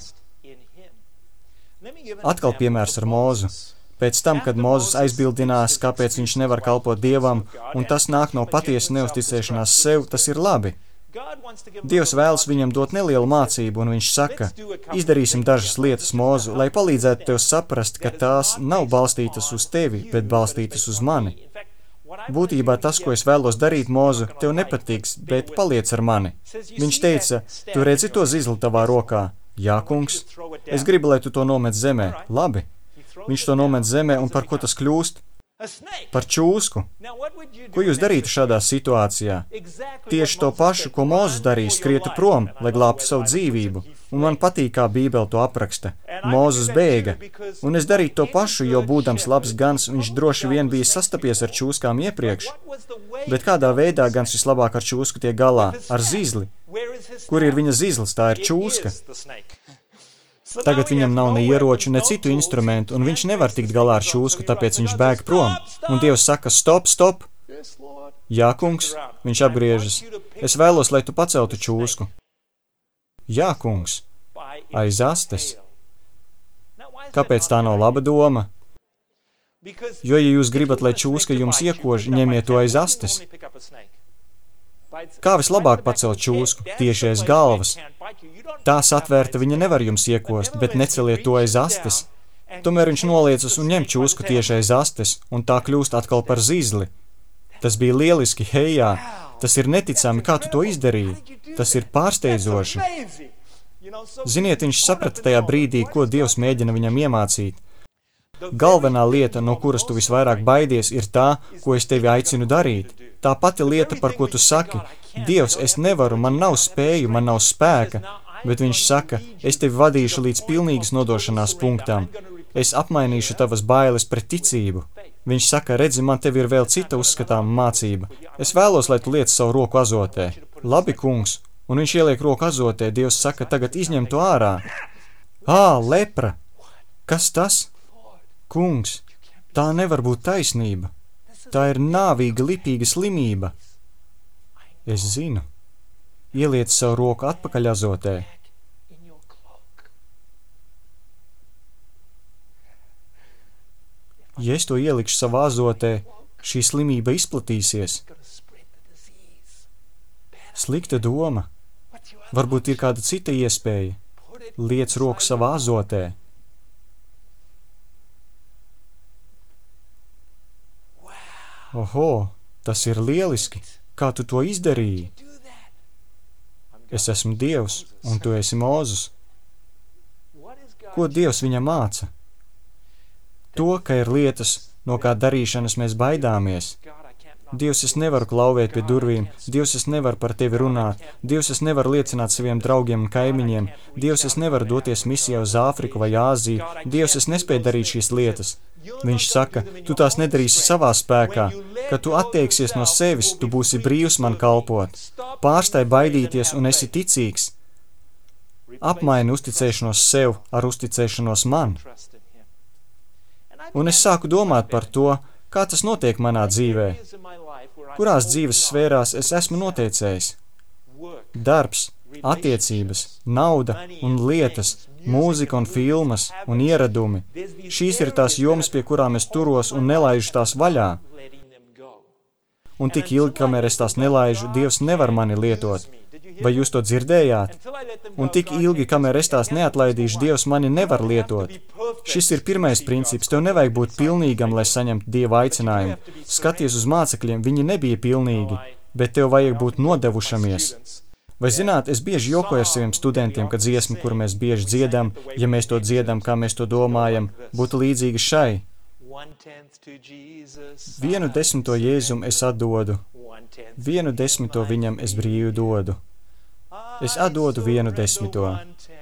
Atkal piemērs ar Mūzu. Pēc tam, kad Mūzes aizbildinās, kāpēc viņš nevar kalpot Dievam, un tas nāk no patiesas neusticēšanās sev, tas ir labi. Dievs vēlas viņam dot nelielu mācību, un viņš saka, izdarīsim dažas lietas, Mūzu, lai palīdzētu tev saprast, ka tās nav balstītas uz tevi, bet balstītas uz mani. Būtībā tas, ko es vēlos darīt, Mūzu, tev nepatiks, bet paliec ar mani. Viņš teica, tu redzi to zizli tavā rokā? Jā, kungs. Es gribu, lai tu to nomet zemē. Labi. Viņš to nomet zemē, un par ko tas kļūst? Par čūsku. Ko jūs darītu šādā situācijā? Tieši to pašu, ko Mūzes darīja, skrietu prom, lai glābtu savu dzīvību. Un man patīk, kā Bībele to apraksta. Mūzes bēga. Un es darītu to pašu, jo būdams labs gans, viņš droši vien bija sastapies ar čūskām iepriekš. Bet kādā veidā gans vislabāk ar čūsku tiek galā? Ar zizli. Kur ir viņa zizlis? Tā ir čūska. Tagad viņam nav ne ieroču, ne citu instrumentu, un viņš nevar tikt galā ar čūsku, tāpēc viņš bēg prom. Un Dievs saka, stop, stop! Jā, kungs, viņš apgriežas. Es vēlos, lai tu paceltu čūsku. Jā, kungs, aiz astes. Kāpēc tā nav laba doma? Jo, ja jūs gribat, lai čūska jums iekož, ņemiet to aiz astes. Kā vislabāk pacelt čūsku? Tieši aiz galvas. Tā satvērta viņa nevar jums iekost, bet neceliet to aiz astes. Tomēr viņš noliecas un ņem čūsku tieši aiz astes, un tā kļūst atkal par zizli. Tas bija lieliski, hejā. Tas ir neticami, kā tu to izdarīji. Tas ir pārsteidzoši. Ziniet, viņš saprata tajā brīdī, ko Dievs mēģina viņam iemācīt. Galvenā lieta, no kuras tu visvairāk baidies, ir tā, ko es tevi aicinu darīt. Tā pati lieta, par ko tu saki, Dievs, es nevaru, man nav spēju, man nav spēka, bet viņš saka, es tevi vadīšu līdz pilnīgas nodošanās punktām. Es apmainīšu tavas bailes pret ticību. Viņš saka, redzi, man tev ir vēl cita uzskatāma mācība. Es vēlos, lai tu liec savu roku azotē. Labi, kungs. Un viņš ieliek roku azotē, Dievs saka, tagad izņem to ārā. Lepra! Kas tas? Kungs, tā nevar būt taisnība. Tā ir nāvīga, lipīga slimība. Es zinu. Ieliec savu roku atpakaļ azotē. Ja es to ielikšu savā azotē, šī slimība izplatīsies. Slikta doma. Varbūt ir kāda cita iespēja. Liec roku savā azotē. Oho, tas ir lieliski. Kā tu to izdarīji? Es esmu Dievs, un tu esi Mūzes. Ko Dievs viņam māca? To, ka ir lietas, no kā darīšanas mēs baidāmies. Dievs, es nevaru klauvēt pie durvīm. Dievs, es nevaru par tevi runāt. Dievs, es nevaru liecināt saviem draugiem un kaimiņiem. Dievs, es nevaru doties misijā uz Āfriku vai Āziju. Dievs, es nespēju darīt šīs lietas. Viņš saka, tu tās nedarīsi savā spēkā. Kad tu attieksies no sevis, tu būsi brīvs man kalpot. Pārstāj baidīties un esi ticīgs. Apmaini uzticēšanos sev ar uzticēšanos man. Un es sāku domāt par to, kā tas notiek manā dzīvē. Kurās dzīves sfērās es esmu noteicējis? Darbs, attiecības, nauda un lietas, mūzika un filmas un ieradumi. Šīs ir tās jomas, pie kurām es turos un nelaižu tās vaļā. Un tik ilgi, kamēr es tās nelaižu, Dievs nevar mani lietot. Vai jūs to dzirdējāt? Un tik ilgi, kamēr es tās neatlaidīšu, Dievs mani nevar lietot. Šis ir pirmais princips. Tev nevajag būt pilnīgam, lai saņemtu Dieva aicinājumu. Skaties uz mācekļiem, viņi nebija pilnīgi, bet tev vajag būt nodevušamies. Vai zināt, es bieži jokoju ar saviem studentiem, ka dziesma, kuru mēs bieži dziedam, ja mēs to dziedam, kā mēs to domājam, būtu līdzīga šai. 1/10 Jēzum es atdodu, 1/10 viņam es brīvi dodu. Es atdodu 1/10.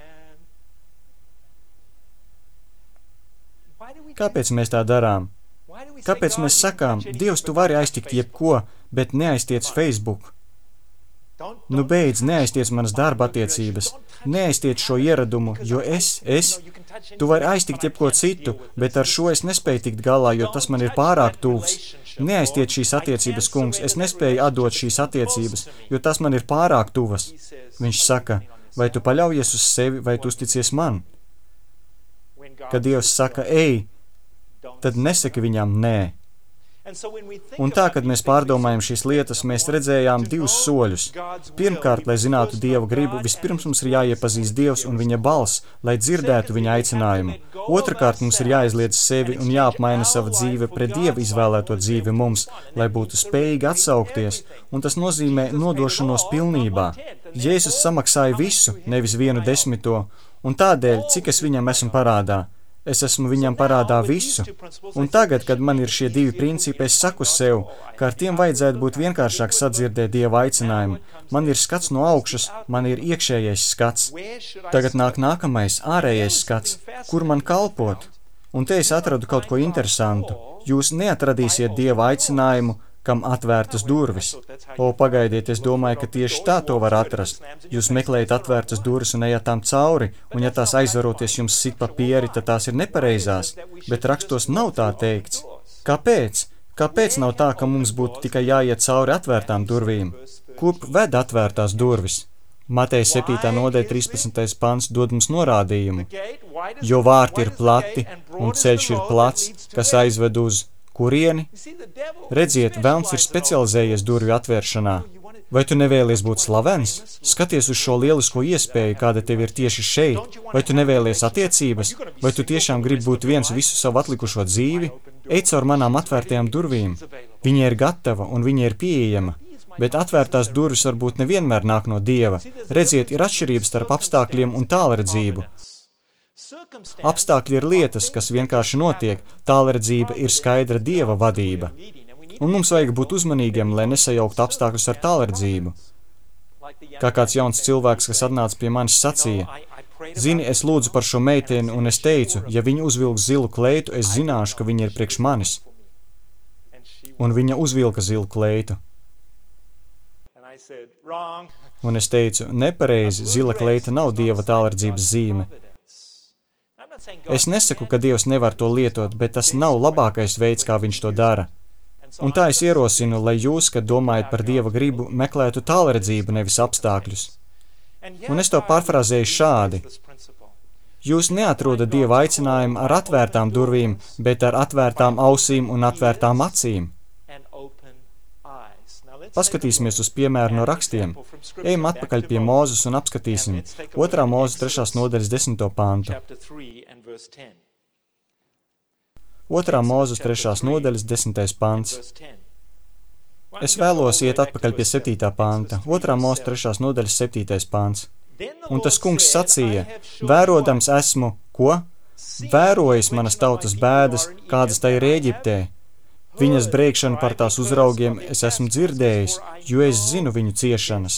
Kāpēc mēs tā darām? Kāpēc mēs sakām, Dievs, tu vari aiztikt jebko, bet neaiztiec Facebook? Nu beidz, neaiztiec manas darba attiecības, neaiztiec šo ieradumu, jo tu vari aiztikt jebko citu, bet ar šo es nespēju tikt galā, jo tas man ir pārāk tuvs. Neaiztiec šīs attiecības, kungs, es nespēju atdot šīs attiecības, jo tas man ir pārāk tuvas. Viņš saka, vai tu paļaujies uz sevi, vai tu uzticies man? Kad Dievs saka, ej, tad nesaki viņam nē. Un tā, kad mēs pārdomājam šīs lietas, mēs redzējām divus soļus. Pirmkārt, lai zinātu Dieva gribu, vispirms mums ir jāiepazīst Dievs un viņa balss, lai dzirdētu viņa aicinājumu. Otrakārt, mums ir jāizliedz sevi un jāapmaina sava dzīve pret Dieva izvēlēto dzīvi mums, lai būtu spējīgi atsaukties, un tas nozīmē nodošanos pilnībā. Jēzus samaksāja visu, nevis 1/10, un tādēļ, cik es viņam esmu parādā. Es esmu viņam parādā visu. Un tagad, kad man ir šie divi principi, es saku sev, ka ar tiem vajadzētu būt vienkāršāk sadzirdēt Dieva aicinājumu. Man ir skats no augšas, man ir iekšējais skats. Tagad nāk nākamais, ārējais skats, kur man kalpot. Un te es atradu kaut ko interesantu. Jūs neatradīsiet Dieva aicinājumu, kam atvērtas durvis. Pagaidiet, es domāju, ka tieši tā to var atrast. Jūs meklējat atvērtas durvis un ejat tām cauri, un ja tās aizvaroties jums sit pa pieri, tad tās ir nepareizās, bet rakstos nav tā teikts. Kāpēc? Kāpēc nav tā, ka mums būtu tikai jāiet cauri atvērtām durvīm? Kurp ved atvērtās durvis? Mateja 7. nodaļa 13. pants dod mums norādījumu. Jo vārti ir plati un ceļš ir plats, kas aizved uz kurieni? Redziet, velns ir specializējies durvju atvēršanā. Vai tu nevēlies būt slavens? Skaties uz šo lielisko iespēju, kāda tev ir tieši šeit. Vai tu nevēlies attiecības? Vai tu tiešām gribi būt viens visu savu atlikušo dzīvi? Ej caur manām atvērtajām durvīm. Viņa ir gatava un viņa ir pieejama. Bet atvērtās durvis varbūt nevienmēr nāk no Dieva. Redziet, ir atšķirības starp apstākļiem un tālredzību. Apstākļi ir lietas, kas vienkārši notiek, tālredzība ir skaidra Dieva vadība. Un mums vajag būt uzmanīgiem, lai nesajauktu apstākļus ar tālredzību. Kā kāds jauns cilvēks, kas atnāca pie manis sacīja, zini, es lūdzu par šo meiteni, un es teicu, ja viņa uzvilks zilu kleitu, es zināšu, ka viņa ir priekš manis. Un viņa uzvilka zilu kleitu. Un es teicu, nepareizi, zila kleita nav Dieva tālredzības zīme. Es nesaku, ka Dievs nevar to lietot, bet tas nav labākais veids, kā viņš to dara. Un tā es ierosinu, lai jūs, kad domājat par Dieva gribu, meklētu tālredzību, nevis apstākļus. Un es to pārfrāzēju šādi. Jūs neatrodat Dieva aicinājumu ar atvērtām durvīm, bet ar atvērtām ausīm un atvērtām acīm. Paskatīsimies uz piemēru no rakstiem. Ejam atpakaļ pie Mūzes un apskatīsim 2. Mūzes 3. nodaļas 10. pantu. 2. Mūzes 3. nodaļas 10. pants. Es vēlos iet atpakaļ pie 7. panta. 2. Mūzes 3. nodaļas 7. pants. Un tas kungs sacīja, vērodams esmu, ko? Vērojis manas tautas bēdas, kādas tai ir Ēģiptē. Viņas brēkšanu par tās uzraugiem es esmu dzirdējis, jo es zinu viņu ciešanas.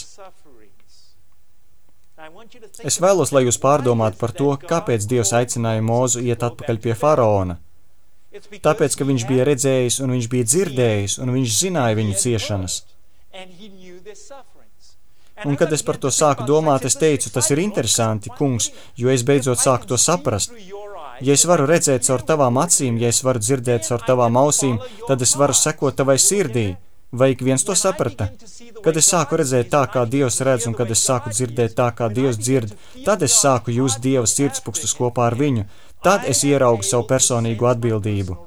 Es vēlos, lai jūs pārdomātu par to, kāpēc Dievs aicināja Mūzu iet atpakaļ pie faraona. Tāpēc, ka viņš bija redzējis un viņš bija dzirdējis un viņš zināja viņu ciešanas. Un kad es par to sāku domāt, es teicu, tas ir interesanti, kungs, jo es beidzot sāku to saprast. Ja es varu redzēt caur tavām acīm, ja es varu dzirdēt caur tavām ausīm, tad es varu sekot tavai sirdī. Vai ik viens to saprata? Kad es sāku redzēt tā, kā Dievs redz, un kad es sāku dzirdēt tā, kā Dievs dzird, tad es sāku just Dieva sirdspūkstus kopā ar viņu. Tad es ieraugu savu personīgo atbildību.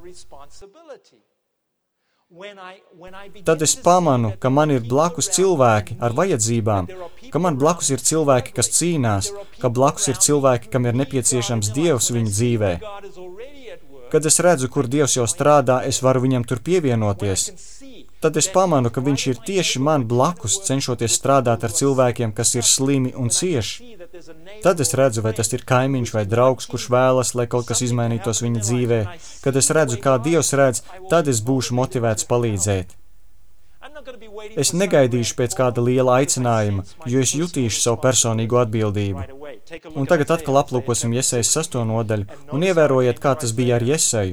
Tad es pamanu, ka man ir blakus cilvēki ar vajadzībām, ka man blakus ir cilvēki, kas cīnās, ka blakus ir cilvēki, kam ir nepieciešams Dievs viņa dzīvē. Kad es redzu, kur Dievs jau strādā, es varu viņam tur pievienoties. Tad es pamanu, ka viņš ir tieši man blakus, cenšoties strādāt ar cilvēkiem, kas ir slimi un cieši. Tad es redzu, vai tas ir kaimiņš vai draugs, kurš vēlas, lai kaut kas izmainītos viņa dzīvē. Kad es redzu, kā Dievs redz, tad es būšu motivēts palīdzēt. Es negaidīšu pēc kāda liela aicinājuma, jo es jutīšu savu personīgo atbildību. Un tagad atkal aplūkosim Jesajas 6. nodaļu un ievērojiet, kā tas bija ar Jeseju.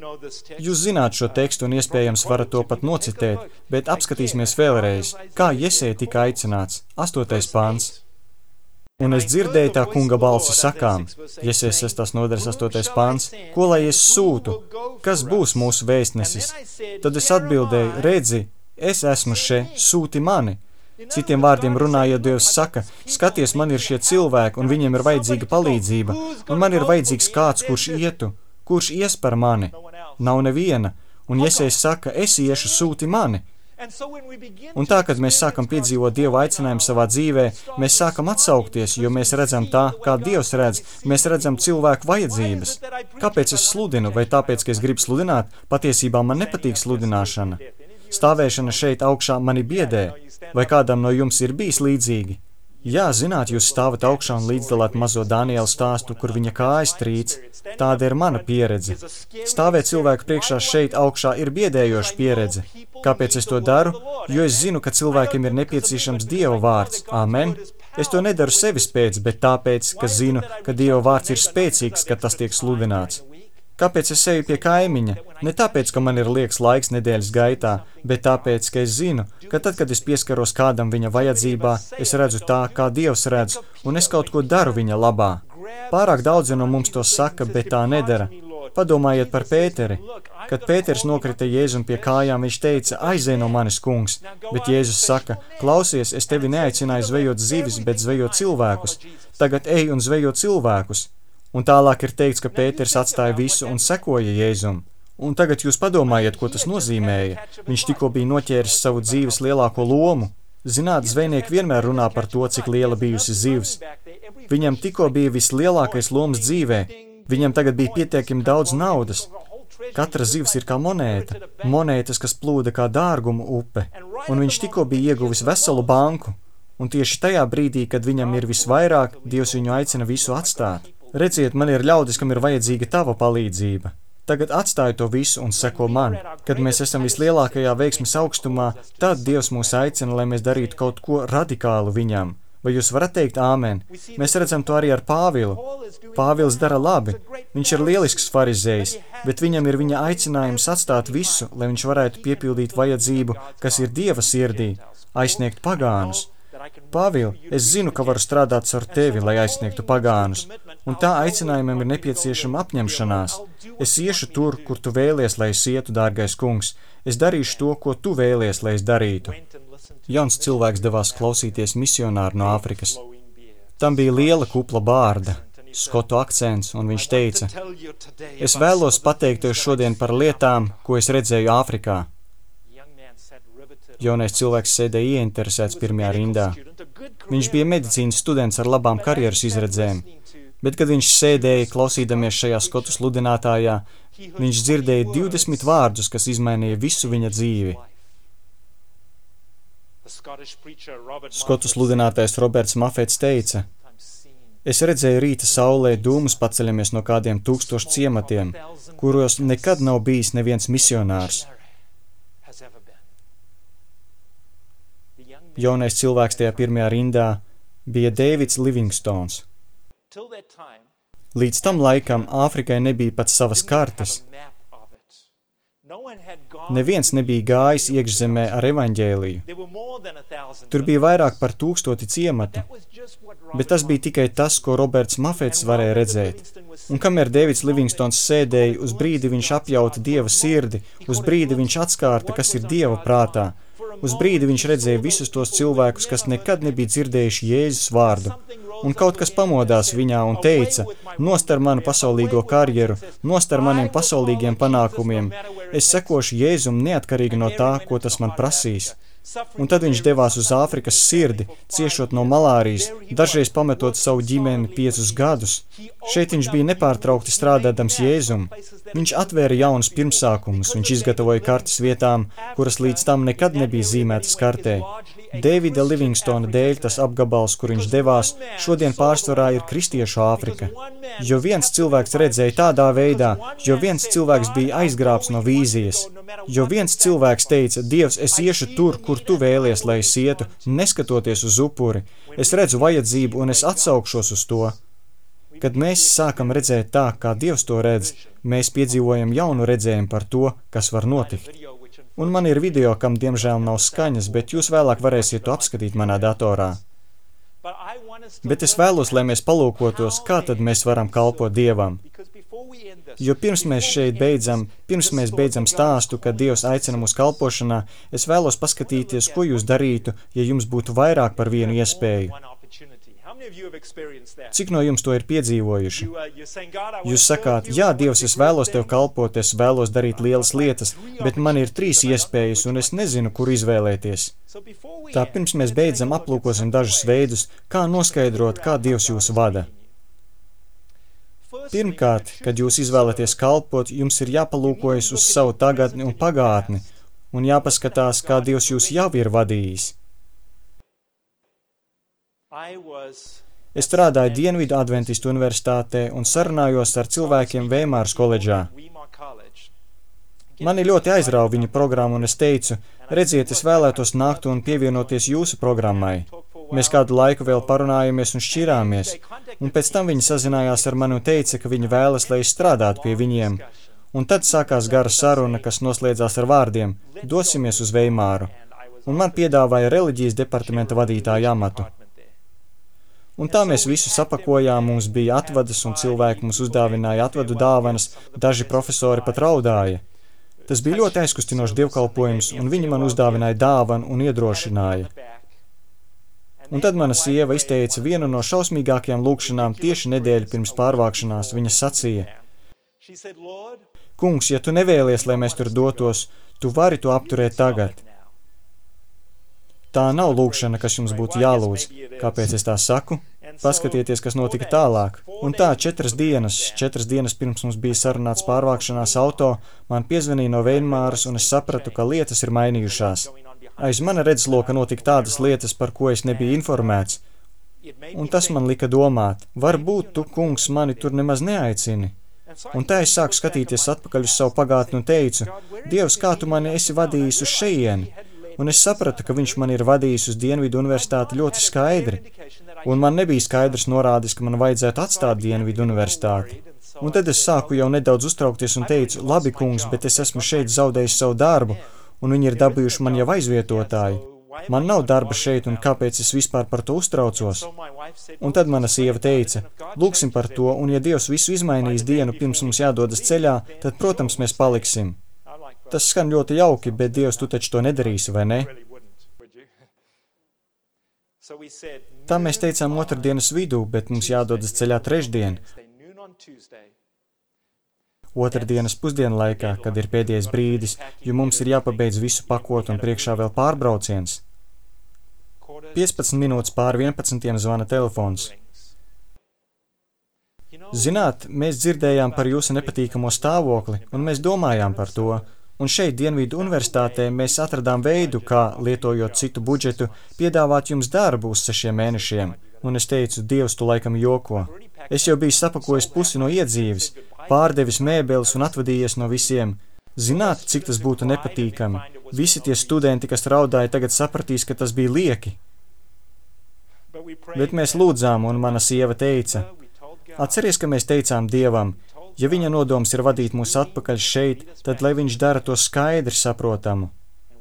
Jūs zināt šo tekstu un iespējams varat to pat nocitēt, bet apskatīsimies vēlreiz, kā Jeseja tika aicināts. 8. pāns. Un es dzirdēju tā kunga balsi sakām, Jesajas 6. nodaļas 8. pāns, ko lai es sūtu, kas būs mūsu vēstnesis? Tad es atbildēju, redzi, es esmu še, sūti mani. Citiem vārdiem runājot, Dievs saka, skaties, man ir šie cilvēki, un viņiem ir vajadzīga palīdzība, un man ir vajadzīgs kāds, kurš ietu. Kurš ies par mani? Nav neviena. Un Jesejs saka, es iešu, sūti mani. Un tā, kad mēs sākam piedzīvot Dieva aicinājumu savā dzīvē, mēs sākam atsaukties, jo mēs redzam tā, kā Dievs redz, mēs redzam cilvēku vajadzības. Kāpēc es sludinu? Vai tāpēc, ka es gribu sludināt? Patiesībā man nepatīk sludināšana. Stāvēšana šeit augšā mani biedē. Vai kādam no jums ir bijis līdzīgi? Jā, zināt, jūs stāvat augšā un līdzdalāt mazo Daniela stāstu, kur viņa kājas trīc. Tāda ir mana pieredze. Stāvēt cilvēku priekšā šeit augšā ir biedējoša pieredze. Kāpēc es to daru? Jo es zinu, ka cilvēkiem ir nepieciešams Dieva vārds. Amen. Es to nedaru sevis pēc, bet tāpēc, ka zinu, ka Dieva vārds ir spēcīgs, kad tas tiek sludināts. Kāpēc es eju pie kaimiņa? Ne tāpēc, ka man ir liekas laiks nedēļas gaitā, bet tāpēc, ka es zinu, ka tad, kad es pieskaros kādam viņa vajadzībā, es redzu tā, kā Dievs redz, un es kaut ko daru viņa labā. Pārāk daudzi no mums to saka, bet tā nedara. Padomājiet par Pēteri. Kad Pēters nokrita Jēzum pie kājām, viņš teica, aizej no manis, kungs, bet Jēzus saka, klausies, es tevi neaicināju zvejot zivis, bet zvejot cilvēkus. Tagad ej un zvejo cilvēkus. Un tālāk ir teikts, ka Pēters atstāja visu un sekoja Jēzum. Un tagad jūs padomājiet, ko tas nozīmēja. Viņš tikko bija noķēris savu dzīves lielāko lomu. Zināt, zvejnieki vienmēr runā par to, cik liela bijusi zivs. Viņam tikko bija vislielākais lomas dzīvē. Viņam tagad bija pietiekami daudz naudas. Katra zivs ir kā monēta. Monētas, kas plūda kā dārguma upe. Un viņš tikko bija ieguvis veselu banku. Un tieši tajā brīdī, kad viņam ir visvairāk, Dievs viņu aicina visu atstāt. Redziet, man ir ļaudis, kam ir vajadzīga tava palīdzība. Tagad atstāj to visu un seko man. Kad mēs esam vislielākajā veiksmes augstumā, tad Dievs mūs aicina, lai mēs darītu kaut ko radikālu viņam. Vai jūs varat teikt āmen? Mēs redzam to arī ar Pāvilu. Pāvils dara labi. Viņš ir lielisks farizējs, bet viņam ir viņa aicinājums atstāt visu, lai viņš varētu piepildīt vajadzību, kas ir Dieva sirdī, aizsniegt pagānus. Pāvil, es zinu, ka varu strādāt ar tevi, lai aizsniegtu pagānus, un tā aicinājumam ir nepieciešama apņemšanās. Es iešu tur, kur tu vēlies, lai es ietu, dārgais kungs. Es darīšu to, ko tu vēlies, lai es darītu. Jauns cilvēks devās klausīties misionāru no Āfrikas. Tam bija liela kupla bārda, skotu akcents, un viņš teica: es vēlos pateikt tev šodien par lietām, ko es redzēju Āfrikā. Jaunais cilvēks sēdēja ieinteresēts pirmajā rindā. Viņš bija medicīnas students ar labām karjeras izredzēm, bet, kad viņš sēdēja, klausīdamies šajā skotu sludinātājā, viņš dzirdēja 20 vārdus, kas izmainīja visu viņa dzīvi. Skotu sludinātājs Roberts Mafets teica: es redzēju rīta saulē dūmus paceļamies no kādiem 1000 ciematiem, kuros nekad nav bijis neviens misionārs. Jaunais cilvēks tajā pirmajā rindā bija Deivids Livingstons. Līdz tam laikam Āfrikai nebija pat savas kartes. Neviens nebija gājis iekšzemē ar evaņģēliju. Tur bija vairāk par 1000 ciematu, bet tas bija tikai tas, ko Roberts Mafets varēja redzēt. Un kamēr Deivids Livingstons sēdēja, uz brīdi viņš apjauta Dieva sirdi, uz brīdi viņš atskārta, kas ir Dieva prātā. Uz brīdi viņš redzēja visus tos cilvēkus, kas nekad nebija dzirdējuši Jēzus vārdu. Un kaut kas pamodās viņā un teica: nost ar manu pasaulīgo karjeru, nost ar maniem pasaulīgiem panākumiem. Es sekošu Jēzum neatkarīgi no tā, ko tas man prasīs. Un tad viņš devās uz Āfrikas sirdi, ciešot no malārijas, dažreiz pametot savu ģimeni 5 gadus. Šeit viņš bija nepārtraukti strādādams Jēzum. Viņš atvēra jaunus pirmsākumus, viņš izgatavoja kartes vietām, kuras līdz tam nekad nebija zīmētas kartē. Deivida Livingstona dēļ tas apgabals, kur viņš devās, šodien pārsvarā ir kristiešu Āfrika. Jo viens cilvēks redzēja tādā veidā, jo viens cilvēks bija aizgrābs no vīzijas, jo viens cilvēks teica: Dievs, es iešu tur, kur tu vēlies, lai es ietu, neskatoties uz upuri. Es redzu vajadzību un es atsaukšos uz to. Kad mēs sākam redzēt tā, kā Dievs to redz, mēs piedzīvojam jaunu redzējumu par to, kas var notikt. Un man ir video, kam diemžēl nav skaņas, bet jūs vēlāk varēsiet to apskatīt manā datorā. Bet es vēlos, lai mēs palūkotos, kā tad mēs varam kalpot Dievam. Jo pirms mēs beidzam stāstu, kad Dievs aicina mūs kalpošanā, es vēlos paskatīties, ko jūs darītu, ja jums būtu vairāk par vienu iespēju. Cik no jums to ir piedzīvojuši? Jūs sakāt: jā, Dievs, es vēlos tev kalpot, es vēlos darīt lielas lietas, bet man ir 3 iespējas, un es nezinu, kur izvēlēties. Tā pirms mēs beidzam, aplūkosim dažus veidus, kā noskaidrot, kā Dievs jūs vada. Pirmkārt, kad jūs izvēlaties kalpot, jums ir jāpalūkojas uz savu tagadni un pagātni, un jāpaskatās, kā Dievs jūs jau ir vadījis. Es strādāju Dienvidu Adventistu universitātē un sarunājos ar cilvēkiem Veimāras koledžā. Mani ļoti aizrauja viņa programma, un es teicu: redziet, es vēlētos nākt un pievienoties jūsu programmai. Mēs kādu laiku vēl parunājāmies un šķirāmies, un pēc tam viņi sazinājās ar mani un teica, ka viņi vēlas, lai es strādātu pie viņiem. Un tad sākās gara saruna, kas noslēdzās ar vārdiem: dosimies uz Veimāru. Un man piedāvāja reliģijas departamenta vadītāja amatu. Un tā mēs visu sapakojām, mums bija atvadas, un cilvēki mums uzdāvināja atvadu dāvanas, daži profesori pat raudāja. Tas bija ļoti aizkustinošs dievkalpojums, un viņi man uzdāvināja dāvanu un iedrošināja. Un tad mana sieva izteica vienu no šausmīgākajām lūkšanām tieši nedēļu pirms pārvākšanās. Viņa sacīja: Kungs, ja tu nevēlies, lai mēs tur dotos, tu vari to apturēt tagad. Tā nav lūgšana, kas jums būtu jālūdz. Kāpēc es tā saku? Paskatieties, kas notika tālāk. Un tā 4 dienas pirms mums bija sarunāts pārvākšanās auto, man piezvanīja no Veinmāras, un es sapratu, ka lietas ir mainījušās. Aiz mana redzesloka notika tādas lietas, par ko es nebiju informēts. Un tas man lika domāt, varbūt tu, kungs, mani tur nemaz neaicini. Un tā es sāku skatīties atpakaļ uz savu pagātni un teicu, Dievs, kā tu mani esi vadījis uz šejieni? Un es sapratu, ka viņš man ir vadījis uz Dienvidu universitāti ļoti skaidri. Un man nebija skaidrs norādis, ka man vajadzētu atstāt Dienvidu universitāti. Un tad es sāku jau nedaudz uztraukties un teicu, labi, kungs, bet es esmu šeit zaudējis savu darbu, un viņi ir dabūjuši man jau aizvietotāju. Man nav darba šeit, un kāpēc es vispār par to uztraucos? Un tad mana sieva teica, lūksim par to, un ja Dievs visu izmainīs dienu pirms mums jādodas ceļā, tad, protams, mēs paliksim. Tas skan ļoti jauki, bet Dievs, tu taču to nedarīsi, vai ne? Tā mēs teicām otrdienas vidū, bet mums jādodas ceļā trešdien. Otrdienas pusdienlaikā, kad ir pēdējais brīdis, jo mums ir jāpabeidz visu pakot un priekšā vēl pārbrauciens. 15 minūtes pār 11 zvana telefons. Zināt, mēs dzirdējām par jūsu nepatīkamo stāvokli, un mēs domājām par to. Un šeit Dienvidu universitātē mēs atradām veidu, kā, lietojot citu budžetu, piedāvāt jums darbu uz 6 mēnešiem. Un es teicu, Dievs, tu laikam joko. Es jau biju sapakojis pusi no iedzīves, pārdevis mēbeles un atvadījies no visiem. Zināt, cik tas būtu nepatīkami. Visi tie studenti, kas raudāja, tagad sapratīs, ka tas bija lieki. Bet mēs lūdzām, un mana sieva teica, atceries, ka mēs teicām Dievam, ja viņa nodoms ir vadīt mūs atpakaļ šeit, tad lai viņš dara to skaidri saprotamu.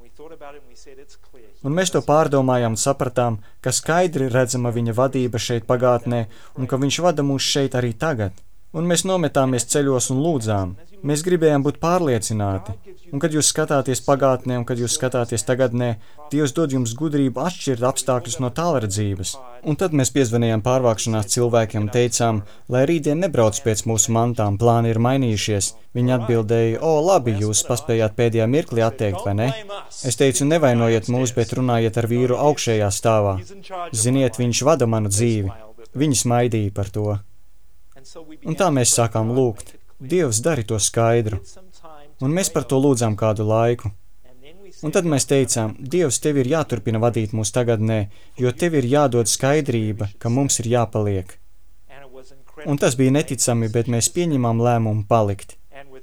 Un mēs to pārdomājām un sapratām, ka skaidri redzama viņa vadība šeit pagātnē un ka viņš vada mūs šeit arī tagad. Un mēs nometāmies ceļos un lūdzām. Mēs gribējām būt pārliecināti. Un kad jūs skatāties pagātnē un kad jūs skatāties tagadnē, Dievs dod jums gudrību atšķirt apstākļus no tālredzības. Un tad mēs piezvanījām pārvākšanās cilvēkiem un teicām, lai rītdien nebrauc pēc mūsu mantām, plāni ir mainījušies. Viņi atbildēja, o, labi, jūs paspējāt pēdējā mirklī atteikt, vai ne? Es teicu, nevainojiet mūs, bet runājiet ar vīru augšējā stāvā. Ziniet, viņš vada manu dzīvi. Viņi smaidīja par to. Un tā mēs sākām lūgt. Dievs, dari to skaidru. Un mēs par to lūdzām kādu laiku. Un tad mēs teicām, Dievs, tev ir jāturpina vadīt mūs tagadnē, jo tev ir jādod skaidrība, ka mums ir jāpaliek. Un tas bija neticami, bet mēs pieņemām lēmumu palikt.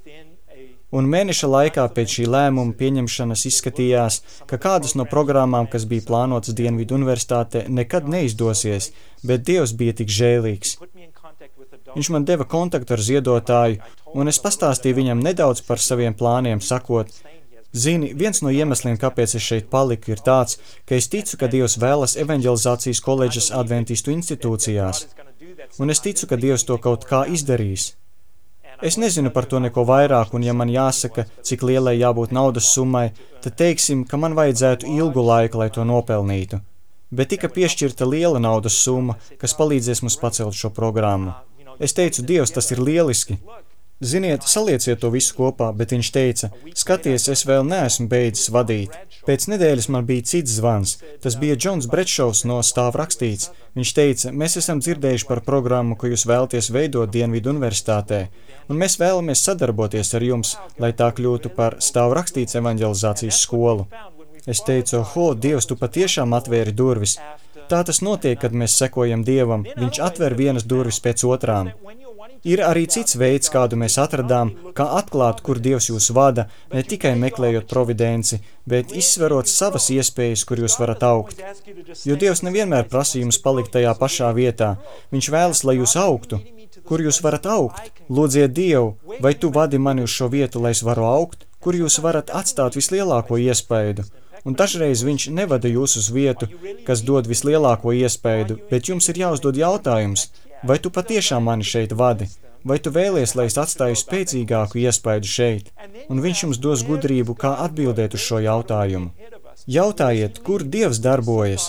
Un mēneša laikā pēc šī lēmuma pieņemšanas izskatījās, ka kādas no programmām, kas bija plānotas Dienvidu universitātē, nekad neizdosies, bet Dievs bija tik žēlīgs. Viņš man deva kontaktu ar ziedotāju, un es pastāstīju viņam nedaudz par saviem plāniem, sakot, zini, viens no iemesliem, kāpēc es šeit paliku, ir tāds, ka es ticu, ka Dievs vēlas evaņģelizācijas koledžas adventistu institūcijās, un es ticu, ka Dievs to kaut kā izdarīs. Es nezinu par to neko vairāk, un ja man jāsaka, cik lielai jābūt naudas summai, tad teiksim, ka man vajadzētu ilgu laiku, lai to nopelnītu. Bet tika piešķirta liela naudas summa, kas palīdzēs mums pacelt šo programmu. Es teicu, Dievs, tas ir lieliski. Ziniet, salieciet to visu kopā, bet viņš teica, skaties, es vēl neesmu beidzis vadīt. Pēc nedēļas man bija cits zvans. Tas bija Džons Bretšovs no Stāv rakstīts. Viņš teica, mēs esam dzirdējuši par programmu, ko jūs vēlaties veidot Dienvidu universitātē, un mēs vēlamies sadarboties ar jums, lai tā kļūtu par Stāv rakstīts evaņģelizācijas skolu. Es teicu, Dievs, tu patiešām atvēri durvis. Tā tas notiek, kad mēs sekojam Dievam, viņš atver vienas durvis pēc otrām. Ir arī cits veids, kādu mēs atradām, kā atklāt, kur Dievs jūs vada, ne tikai meklējot providenci, bet izsverot savas iespējas, kur jūs varat augt. Jo Dievs nevienmēr prasa jums palikt tajā pašā vietā, viņš vēlas, lai jūs augtu. Kur jūs varat augt? Lūdziet Dievu, vai tu vadi mani uz šo vietu, lai es varu augt? Kur jūs varat atstāt vislielāko iespaidu? Un dažreiz viņš nevada jūs uz vietu, kas dod vislielāko iespaidu, bet jums ir jāuzdod jautājums, vai tu patiešām mani šeit vadi, vai tu vēlies, lai es atstāju spēcīgāku iespaidu šeit, un viņš jums dos gudrību, kā atbildēt uz šo jautājumu. Jautājiet, kur Dievs darbojas,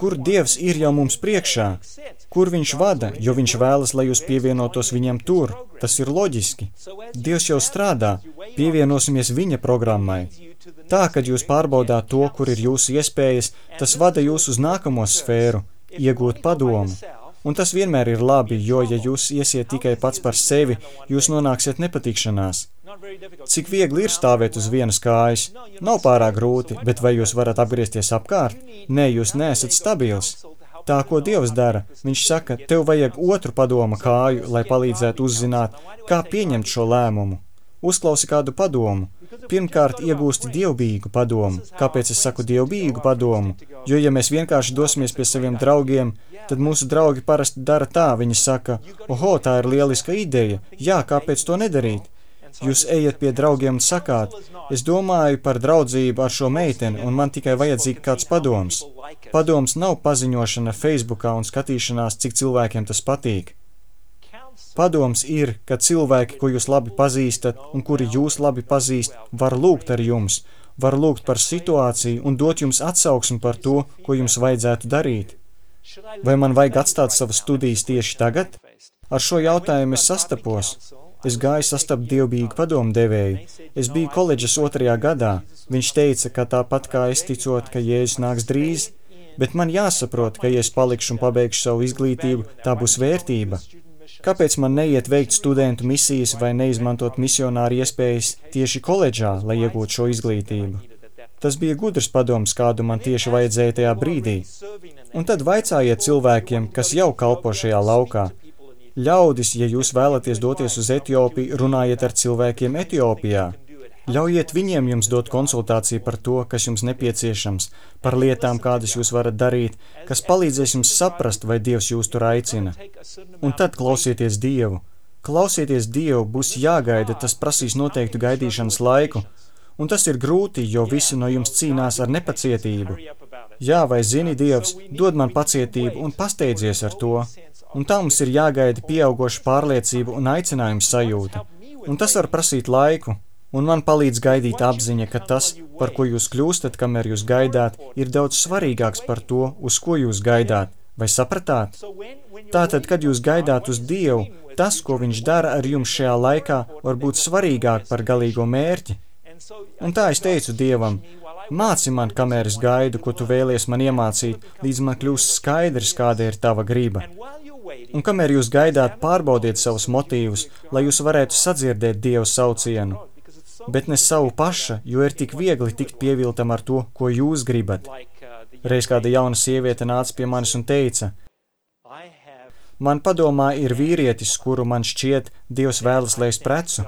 kur Dievs ir jau mums priekšā, kur viņš vada, jo viņš vēlas, lai jūs pievienotos viņam tur. Tas ir loģiski. Dievs jau strādā, pievienosimies viņa programmai. Tā, kad jūs pārbaudāt to, kur ir jūsu iespējas, tas vada jūs uz nākamo sfēru, iegūt padomu. Un tas vienmēr ir labi, jo, ja jūs iesiet tikai pats par sevi, jūs nonāksiet nepatikšanās. Cik viegli ir stāvēt uz vienas kājas? Nav pārāk grūti, bet vai jūs varat apgriezties apkārt? Nē, jūs neesat stabils. Tā, ko Dievs dara, viņš saka, tev vajag otru padoma kāju, lai palīdzētu uzzināt, kā pieņemt šo lēmumu. Uzklausi kādu padomu. Pirmkārt, iegūsti dievbijīgu padomu. Kāpēc es saku dievbijīgu padomu? Jo, ja mēs vienkārši dosimies pie saviem draugiem, tad mūsu draugi parasti dara tā. Viņi saka, oho, tā ir lieliska ideja. Jā, kāpēc to nedarīt? Jūs ejat pie draugiem un sakāt, es domāju par draudzību ar šo meiteni, un man tikai vajadzīga kāds padoms. Padoms nav paziņošana Facebookā un skatīšanās, cik cilvēkiem tas patīk. Padoms ir, ka cilvēki, ko jūs labi pazīstat un kuri jūs labi pazīst, var lūgt ar jums, var lūgt par situāciju un dot jums atsauksmi par to, ko jums vajadzētu darīt. Vai man vajag atstāt savas studijas tieši tagad? Ar šo jautājumu es sastapos. Es gāju sastapt dievbijīgu padomdevēju. Es biju koledžas 2. gadā. Viņš teica, ka tāpat kā es ticot, ka Jēzus nāks drīz, bet man jāsaprot, ka ja es palikšu un pabeigšu savu izglītību, tā būs vērtība. Kāpēc man neiet veikt studentu misijas vai neizmantot misionāru iespējas tieši koledžā, lai iegūtu šo izglītību? Tas bija gudrs padoms, kādu man tieši vajadzēja tajā brīdī. Un tad vaicājiet cilvēkiem, kas jau kalpo šajā laukā. Ļaudis, ja jūs vēlaties doties uz Etiopiju, runājiet ar cilvēkiem Etiopijā. Ļaujiet viņiem jums dot konsultāciju par to, kas jums nepieciešams, par lietām, kādas jūs varat darīt, kas palīdzēs jums saprast, vai Dievs jūs tur aicina. Un tad klausieties Dievu. Klausieties Dievu, būs jāgaida, tas prasīs noteiktu gaidīšanas laiku. Un tas ir grūti, jo visi no jums cīnās ar nepacietību. Jā, vai zini, Dievs, dod man pacietību un pasteidzies ar to. Un tā mums ir jāgaida pieaugoša pārliecība un aicinājuma sajūta. Un tas var prasīt laiku. Un man palīdz gaidīt apziņa, ka tas, par ko jūs kļūstat, kamēr jūs gaidāt, ir daudz svarīgāks par to, uz ko jūs gaidāt. Vai sapratāt? Tātad, kad jūs gaidāt uz Dievu, tas, ko viņš dara ar jums šajā laikā, var būt svarīgāk par galīgo mērķi. Un tā es teicu Dievam, māci man, kamēr es gaidu, ko tu vēlies man iemācīt, līdz man kļūst skaidrs, kāda ir tava griba. Un kamēr jūs gaidāt, pārbaudiet savus motīvus, lai jūs varētu sadzirdēt Dieva saucienu. Bet ne savu paša, jo ir tik viegli tikt pieviltam ar to, ko jūs gribat. Reiz kāda jauna sieviete nāca pie manis un teica, man padomā ir vīrietis, kuru man šķiet Dievs vēlas, lai es precu.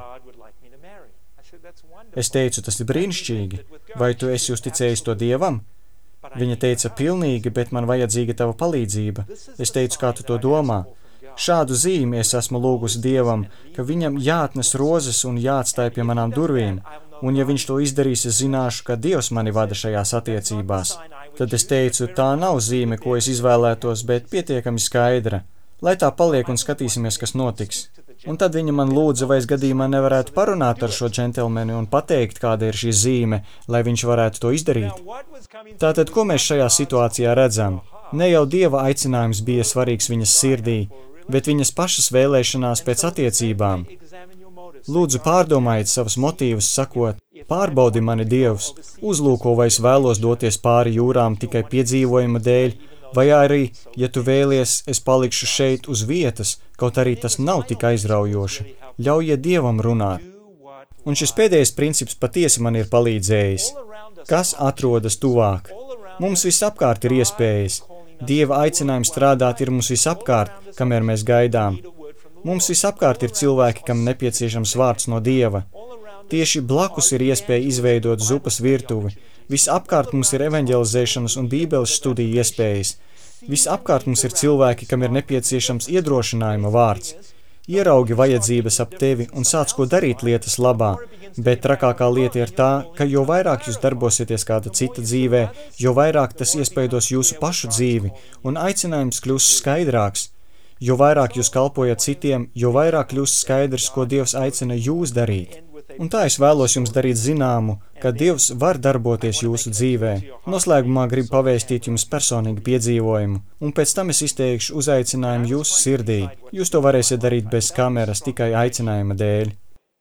Es teicu, tas ir brīnišķīgi. Vai tu esi uzticējis to Dievam? Viņa teica, pilnīgi, bet man vajadzīga tava palīdzība. Es teicu, kā tu to domā? Šādu zīmi es esmu lūgusi Dievam, ka viņam jāatnes rozes un jāatstāj pie manām durvīm, un ja viņš to izdarīs, es zināšu, ka Dievs mani vada šajās attiecībās. Tad es teicu, tā nav zīme, ko es izvēlētos, bet pietiekami skaidra. Lai tā paliek un skatīsimies, kas notiks. Un tad viņa man lūdza, vai es gadījumā nevarētu parunāt ar šo džentelmeni un pateikt, kāda ir šī zīme, lai viņš varētu to izdarīt. Tātad, ko mēs šajā situācijā redzam? Ne jau Dieva aicinājums bija svarīgs viņas sirdī, bet viņas pašas vēlēšanās pēc attiecībām. Lūdzu, pārdomājiet savus motīvus, sakot, pārbaudi mani Dievs, uzlūko, vai es vēlos doties pāri jūrām tikai piedzīvojuma dēļ, vai arī, ja tu vēlies, es palikšu šeit uz vietas, kaut arī tas nav tik aizraujoši. Ļaujiet Dievam runāt. Un šis pēdējais princips patiesi man ir palīdzējis. Kas atrodas tuvāk? Mums visapkārt ir iespējas. Dieva aicinājums strādāt ir mums visapkārt, kamēr mēs gaidām. Mums visapkārt ir cilvēki, kam nepieciešams vārds no Dieva. Tieši blakus ir iespēja izveidot zupas virtuvi. Visapkārt mums ir evanģelizēšanas un bībeles studiju iespējas. Visapkārt mums ir cilvēki, kam ir nepieciešams iedrošinājuma vārds. Ieraugi vajadzības ap tevi un sāc ko darīt lietas labā, bet trakākā lieta ir tā, ka jo vairāk jūs darbosieties kāda cita dzīvē, jo vairāk tas iespaidos jūsu pašu dzīvi un aicinājums kļūst skaidrāks. Jo vairāk jūs kalpojat citiem, jo vairāk kļūst skaidrs, ko Dievs aicina jūs darīt. Un tā es vēlos jums darīt zināmu, ka Dievs var darboties jūsu dzīvē. Noslēgumā gribu pavēstīt jums personīgu piedzīvojumu, un pēc tam es izteikšu uzaicinājumu jūsu sirdī. Jūs to varēsiet darīt bez kameras, tikai aicinājuma dēļ.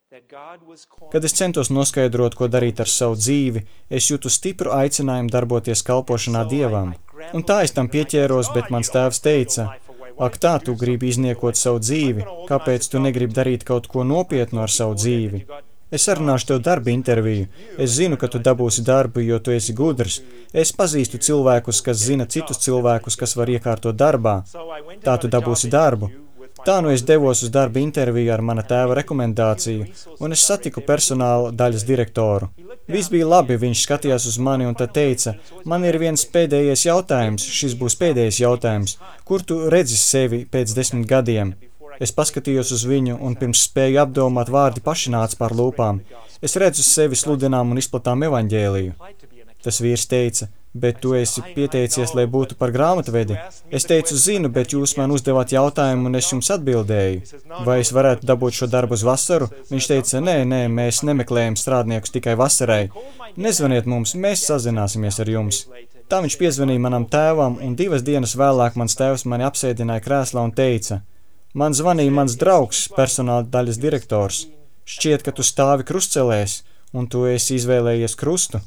Kad es centos noskaidrot, ko darīt ar savu dzīvi, es jūtu stipru aicinājumu darboties kalpošanā Dievam. Un tā es tam pieķēros, bet mans tēvs teica: ak, tā tu gribi izniekot savu dzīvi, kāpēc tu negribi darīt kaut ko nopietnu ar savu dzīvi? Es sarunāšu tev darba interviju. Es zinu, ka tu dabūsi darbu, jo tu esi gudrs. Es pazīstu cilvēkus, kas zina citus cilvēkus, kas var iekārtot darbā. Tā tu dabūsi darbu. Tā nu es devos uz darba interviju ar mana tēva rekomendāciju, un es satiku personāla daļas direktoru. Viss bija labi, viņš skatījās uz mani un tad teica: man ir viens pēdējais jautājums, šis būs pēdējais jautājums. Kur tu redzi sevi pēc 10 gadiem? Es paskatījos uz viņu, un pirms spēju apdomāt, vārdi paši nāca pār lūpām. Es redzu sevi sludinām un izplatām evaņģēliju. Tas vīrs teica: bet tu esi pieteicies, lai būtu par grāmatvedi. Es teicu: zinu, bet jūs man uzdevāt jautājumu, un es jums atbildēju. Vai es varētu dabūt šo darbu uz vasaru? Viņš teica: nē, mēs nemeklējam strādniekus tikai vasarai. Nezvaniet mums, mēs sazināsimies ar jums. Tā viņš piezvanīja manam tēvam, un 2 dienas vēlāk mans tēvs mani apsēdināja krēslā un teica: man zvanīja mans draugs, personāla daļas direktors. Šķiet, ka tu stāvi krustcelēs, un tu esi izvēlējies krustu.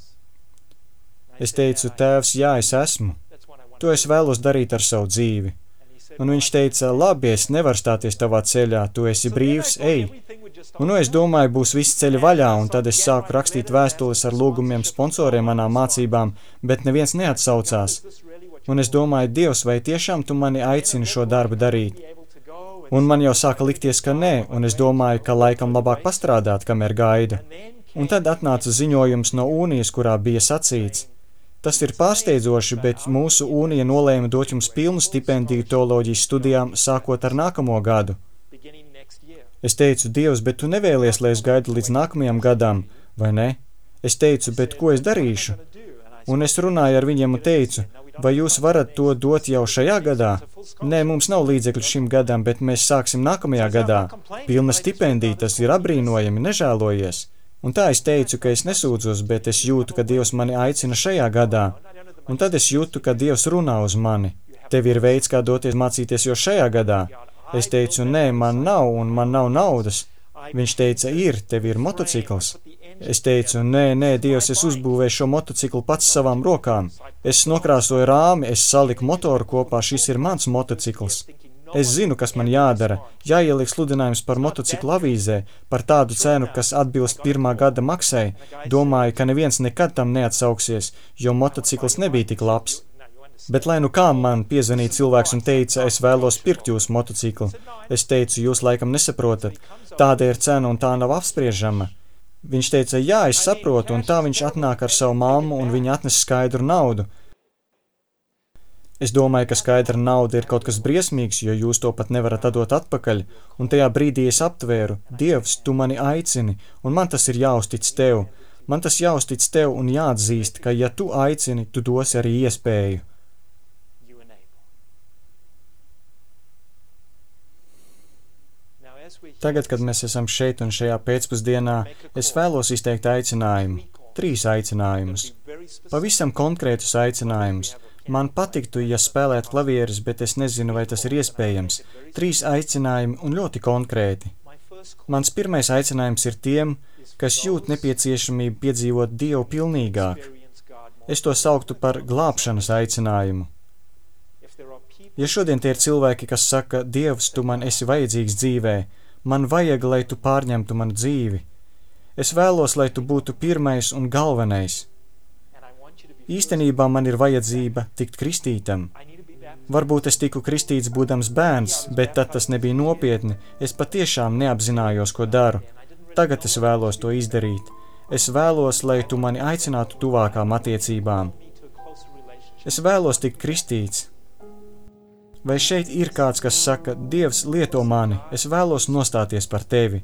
Es teicu: tēvs, jā, es esmu. To es vēlos darīt ar savu dzīvi. Un viņš teica: labi, es nevaru stāties tavā ceļā, tu esi brīvs, ej. Un es domāju, būs viss ceļi vaļā, un tad es sāku rakstīt vēstules ar lūgumiem sponsoriem manām mācībām, bet neviens neatsaucās. Un es domāju: Dievs, vai tiešām tu mani aicini šo darbu darīt? Un man jau sāka likties, ka nē, un es domāju, ka laikam labāk pastrādāt, kamēr gaida. Un tad atnāca ziņojums no Unijas, kurā bija sacīts: tas ir pārsteidzoši, bet mūsu Unija nolēma dot jums pilnu stipendiju teoloģijas studijām, sākot ar nākamo gadu. Es teicu: Dievs, bet tu nevēlies, lai es gaidu līdz nākamajam gadam, vai ne? Es teicu: bet ko es darīšu? Un es runāju ar viņiem un teicu: vai jūs varat to dot jau šajā gadā? Nē, mums nav līdzekļu šim gadam, bet mēs sāksim nākamajā gadā. Pilna stipendija, tas ir apbrīnojami, nežēlojies. Un tā es teicu, ka es nesūdzos, bet es jūtu, ka Dievs mani aicina šajā gadā. Un tad es jūtu, ka Dievs runā uz mani. Tev ir veids, kā doties mācīties jau šajā gadā. Es teicu: nē, man nav, un man nav naudas. Viņš teica: ir, tev ir motocikls. Es teicu: nē, Dievs, es uzbūvēju šo motociklu pats savām rokām. Es nokrāsoju rāmi, es saliku motoru kopā, šis ir mans motocikls. Es zinu, kas man jādara. Jāieliek sludinājums par motociklu avīzē, par tādu cenu, kas atbilst 1. gada maksai. Domāju, ka neviens nekad tam neatsauksies, jo motocikls nebija tik labs. Bet lai nu kā man piezvanīja cilvēks un teica: es vēlos pirkt jūsu motociklu. Es teicu: jūs laikam nesaprotat. Tāda ir cena un tā nav apspriežama. Viņš teica: jā, es saprotu, un tā viņš atnāk ar savu mammu, un viņa atnes skaidru naudu. Es domāju, ka skaidra nauda ir kaut kas briesmīgs, jo jūs to pat nevarat atdot atpakaļ, un tajā brīdī es aptvēru: Dievs, tu mani aicini, un man tas ir jāuztic tev. Man tas jāuztic tev un jāatzīst, ka ja tu aicini, tu dosi arī iespēju. Tagad, kad mēs esam šeit un šajā pēcpusdienā, es vēlos izteikt aicinājumu. 3 aicinājumus. Pavisam konkrētus aicinājumus. Man patiktu, ja spēlētu klavierus, bet es nezinu, vai tas ir iespējams. 3 aicinājumi un ļoti konkrēti. Mans pirmais aicinājums ir tiem, kas jūt nepieciešamību piedzīvot Dievu pilnīgāk. Es to sauktu par glābšanas aicinājumu. Ja šodien tie ir cilvēki, kas saka: Dievs, tu man esi vajadzīgs dzīvē, man vajag, lai tu pārņemtu manu dzīvi. Es vēlos, lai tu būtu pirmais un galvenais. Īstenībā man ir vajadzība tikt kristītam. Varbūt es tiku kristīts būdams bērns, bet tad tas nebija nopietni. Es patiešām neapzinājos, ko daru. Tagad es vēlos to izdarīt. Es vēlos, lai tu mani aicinātu tuvākām attiecībām. Es vēlos tikt kristīts. Vai šeit ir kāds, kas saka: Dievs, lieto mani, es vēlos nostāties par tevi?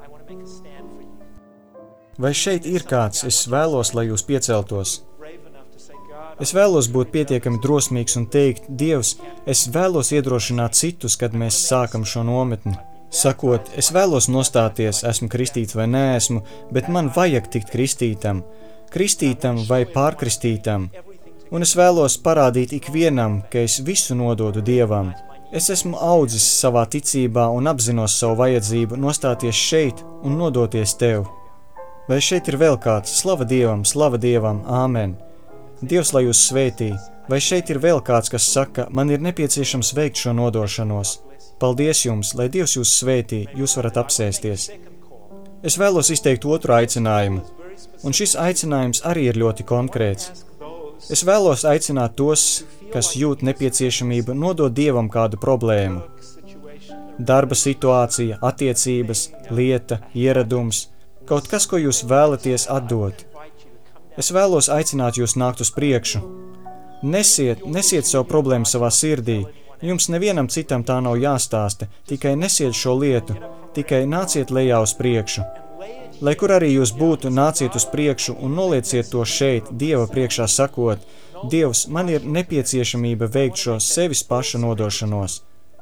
Vai šeit ir kāds, es vēlos, lai jūs pieceltos? Es vēlos būt pietiekami drosmīgs un teikt: Dievs, es vēlos iedrošināt citus, kad mēs sākam šo nometni. sakot, es vēlos nostāties, esmu kristīts vai neesmu, bet man vajag tikt kristītam vai pārkristītam, un es vēlos parādīt ikvienam, ka es visu nododu Dievam. Es esmu audzis savā ticībā un apzinos savu vajadzību nostāties šeit un nodoties Tev. Vai šeit ir vēl kāds? Slava Dievam, āmen. Dievs, lai jūs svētī. Vai šeit ir vēl kāds, kas saka, man ir nepieciešams veikt šo nodošanos? Paldies jums, lai Dievs jūs svētī, jūs varat apsēsties. Es vēlos izteikt otru aicinājumu, un šis aicinājums arī ir ļoti konkrēts. Es vēlos aicināt tos, kas jūt nepieciešamību nodot Dievam kādu problēmu. Darba situācija, attiecības, lieta, ieradums, kaut kas, ko jūs vēlaties atdot. Es vēlos aicināt jūs nākt uz priekšu. Nesiet savu problēmu savā sirdī. Jums nevienam citam tā nav jāstāsta, tikai nesiet šo lietu, tikai nāciet lejā uz priekšu. Lai kur arī jūs būtu, nāciet uz priekšu un nolieciet to šeit, Dieva priekšā sakot, Dievs, man ir nepieciešamība veikt šo sevis paša nodošanos.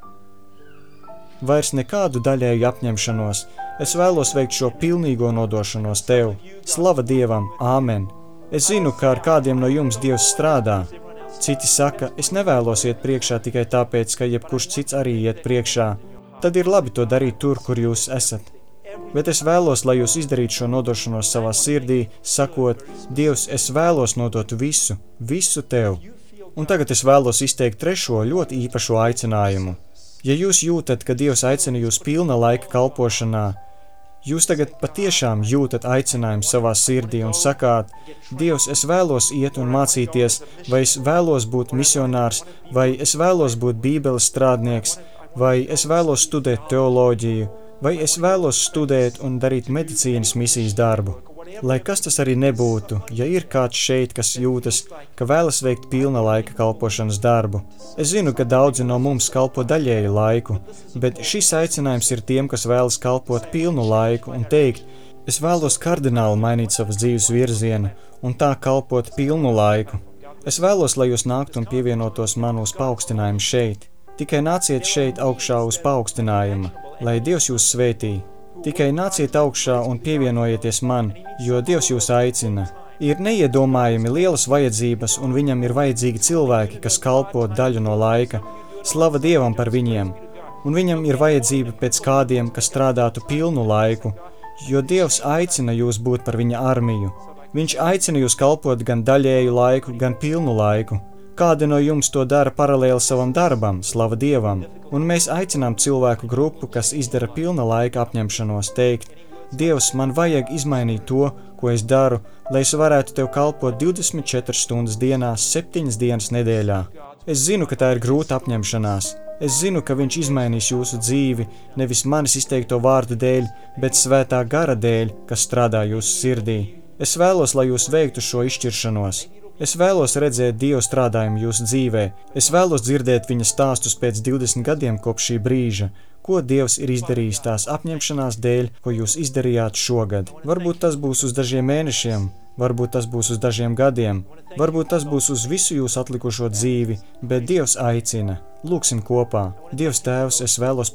Vairs nekādu daļēju apņemšanos, es vēlos veikt šo pilnīgo nodošanos Tev. Slava Dievam, āmen. Es zinu, ka ar kādiem no jums Dievs strādā. Citi saka, es nevēlos iet priekšā tikai tāpēc, ka jebkurš cits arī iet priekšā. Tad ir labi to darīt tur, kur jūs esat. Bet es vēlos, lai jūs izdarītu šo nodošanos savā sirdī, sakot, Dievs, es vēlos nodot visu Tev. Un tagad es vēlos izteikt trešo ļoti īpašo aicinājumu. Ja jūs jūtat, ka Dievs aicina jūs pilna laika kalpošanā, jūs tagad patiešām jūtat aicinājumu savā sirdī un sakāt, Dievs, es vēlos iet un mācīties, vai es vēlos būt misionārs, vai es vēlos būt bībeles strādnieks, vai es vēlos studēt teoloģiju, vai es vēlos studēt un darīt medicīnas misijas darbu. Lai kas tas arī nebūtu, ja ir kāds šeit, kas jūtas, ka vēlas veikt pilna laika kalpošanas darbu. Es zinu, ka daudzi no mums kalpo daļēju laiku, bet šis aicinājums ir tiem, kas vēlas kalpot pilnu laiku un teikt, es vēlos kardināli mainīt savas dzīves virzienu un tā kalpot pilnu laiku. Es vēlos, lai jūs nāktu un pievienotos man uz paaugstinājumu šeit. Tikai nāciet šeit augšā uz paaugstinājuma, lai Dievs jūs svētī. Tikai nāciet augšā un pievienojieties man, jo Dievs jūs aicina. Ir neiedomājami lielas vajadzības, un viņam ir vajadzīgi cilvēki, kas kalpo daļu no laika. Slava Dievam par viņiem. Un viņam ir vajadzība pēc kādiem, kas strādātu pilnu laiku, jo Dievs aicina jūs būt par viņa armiju. Viņš aicina jūs kalpot gan daļēju laiku, gan pilnu laiku. Kādi no jums to dara paralēli savam darbam, slava Dievam, un mēs aicinām cilvēku grupu, kas izdara pilna laika apņemšanos, teikt, Dievs, man vajag izmainīt to, ko es daru, lai es varētu Tev kalpot 24 stundas dienā, 7 dienas nedēļā. Es zinu, ka tā ir grūta apņemšanās. Es zinu, ka Viņš izmainīs jūsu dzīvi, nevis manis izteikto vārdu dēļ, bet svētā gara dēļ, kas strādā jūsu sirdī. Es vēlos, lai jūs veiktu šo izšķiršanos. Es vēlos redzēt Dievu strādājumu jūsu dzīvē. Es vēlos dzirdēt viņa stāstus pēc 20 gadiem kopš šī brīža, ko Dievs ir izdarījis tās apņemšanās dēļ, ko jūs izdarījāt šogad. Varbūt tas būs uz dažiem mēnešiem, varbūt tas būs uz dažiem gadiem, varbūt tas būs uz visu jūsu atlikušo dzīvi, bet Dievs aicina. Lūksim kopā. Dievs Tēvs, es vēlos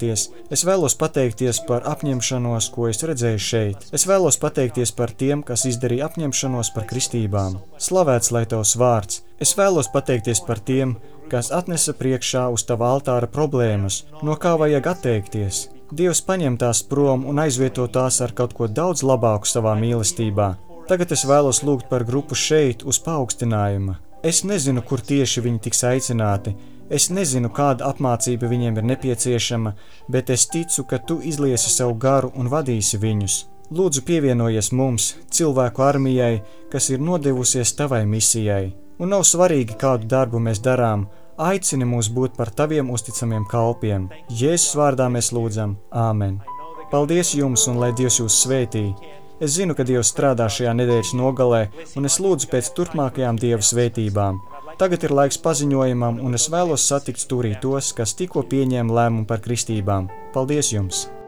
pateikties par apņemšanos, ko es redzēju šeit. Es vēlos pateikties par tiem, kas izdarīja apņemšanos par kristībām. Slavēts lai Tavs vārds. Es vēlos pateikties par tiem, kas atnesa priekšā uz Tava altāra problēmas, no kā vajag atteikties. Dievs paņem tās prom un aizvieto tās ar kaut ko daudz labāku savā mīlestībā. Tagad es vēlos lūgt par grupu šeit uz paaugstinājuma. Es nezinu, kur tieši viņi tiks aicināti. Es nezinu, kāda apmācība viņiem ir nepieciešama, bet es ticu, ka Tu izliesi savu garu un vadīsi viņus. Lūdzu pievienojies mums, cilvēku armijai, kas ir nodevusies Tavai misijai. Un nav svarīgi, kādu darbu mēs darām, aicini mūs būt par Taviem uzticamiem kalpiem. Jēzus vārdā mēs lūdzam. Āmen. Paldies jums un lai Dievs jūs svētī. Es zinu, ka Dievs strādā šajā nedēļas nogalē, un es lūdzu pēc turpmākajām Dieva svētībām. Tagad ir laiks paziņojumam, un es vēlos satikt stūrī tos, kas tikko pieņēma lēmumu par kristībām. Paldies jums!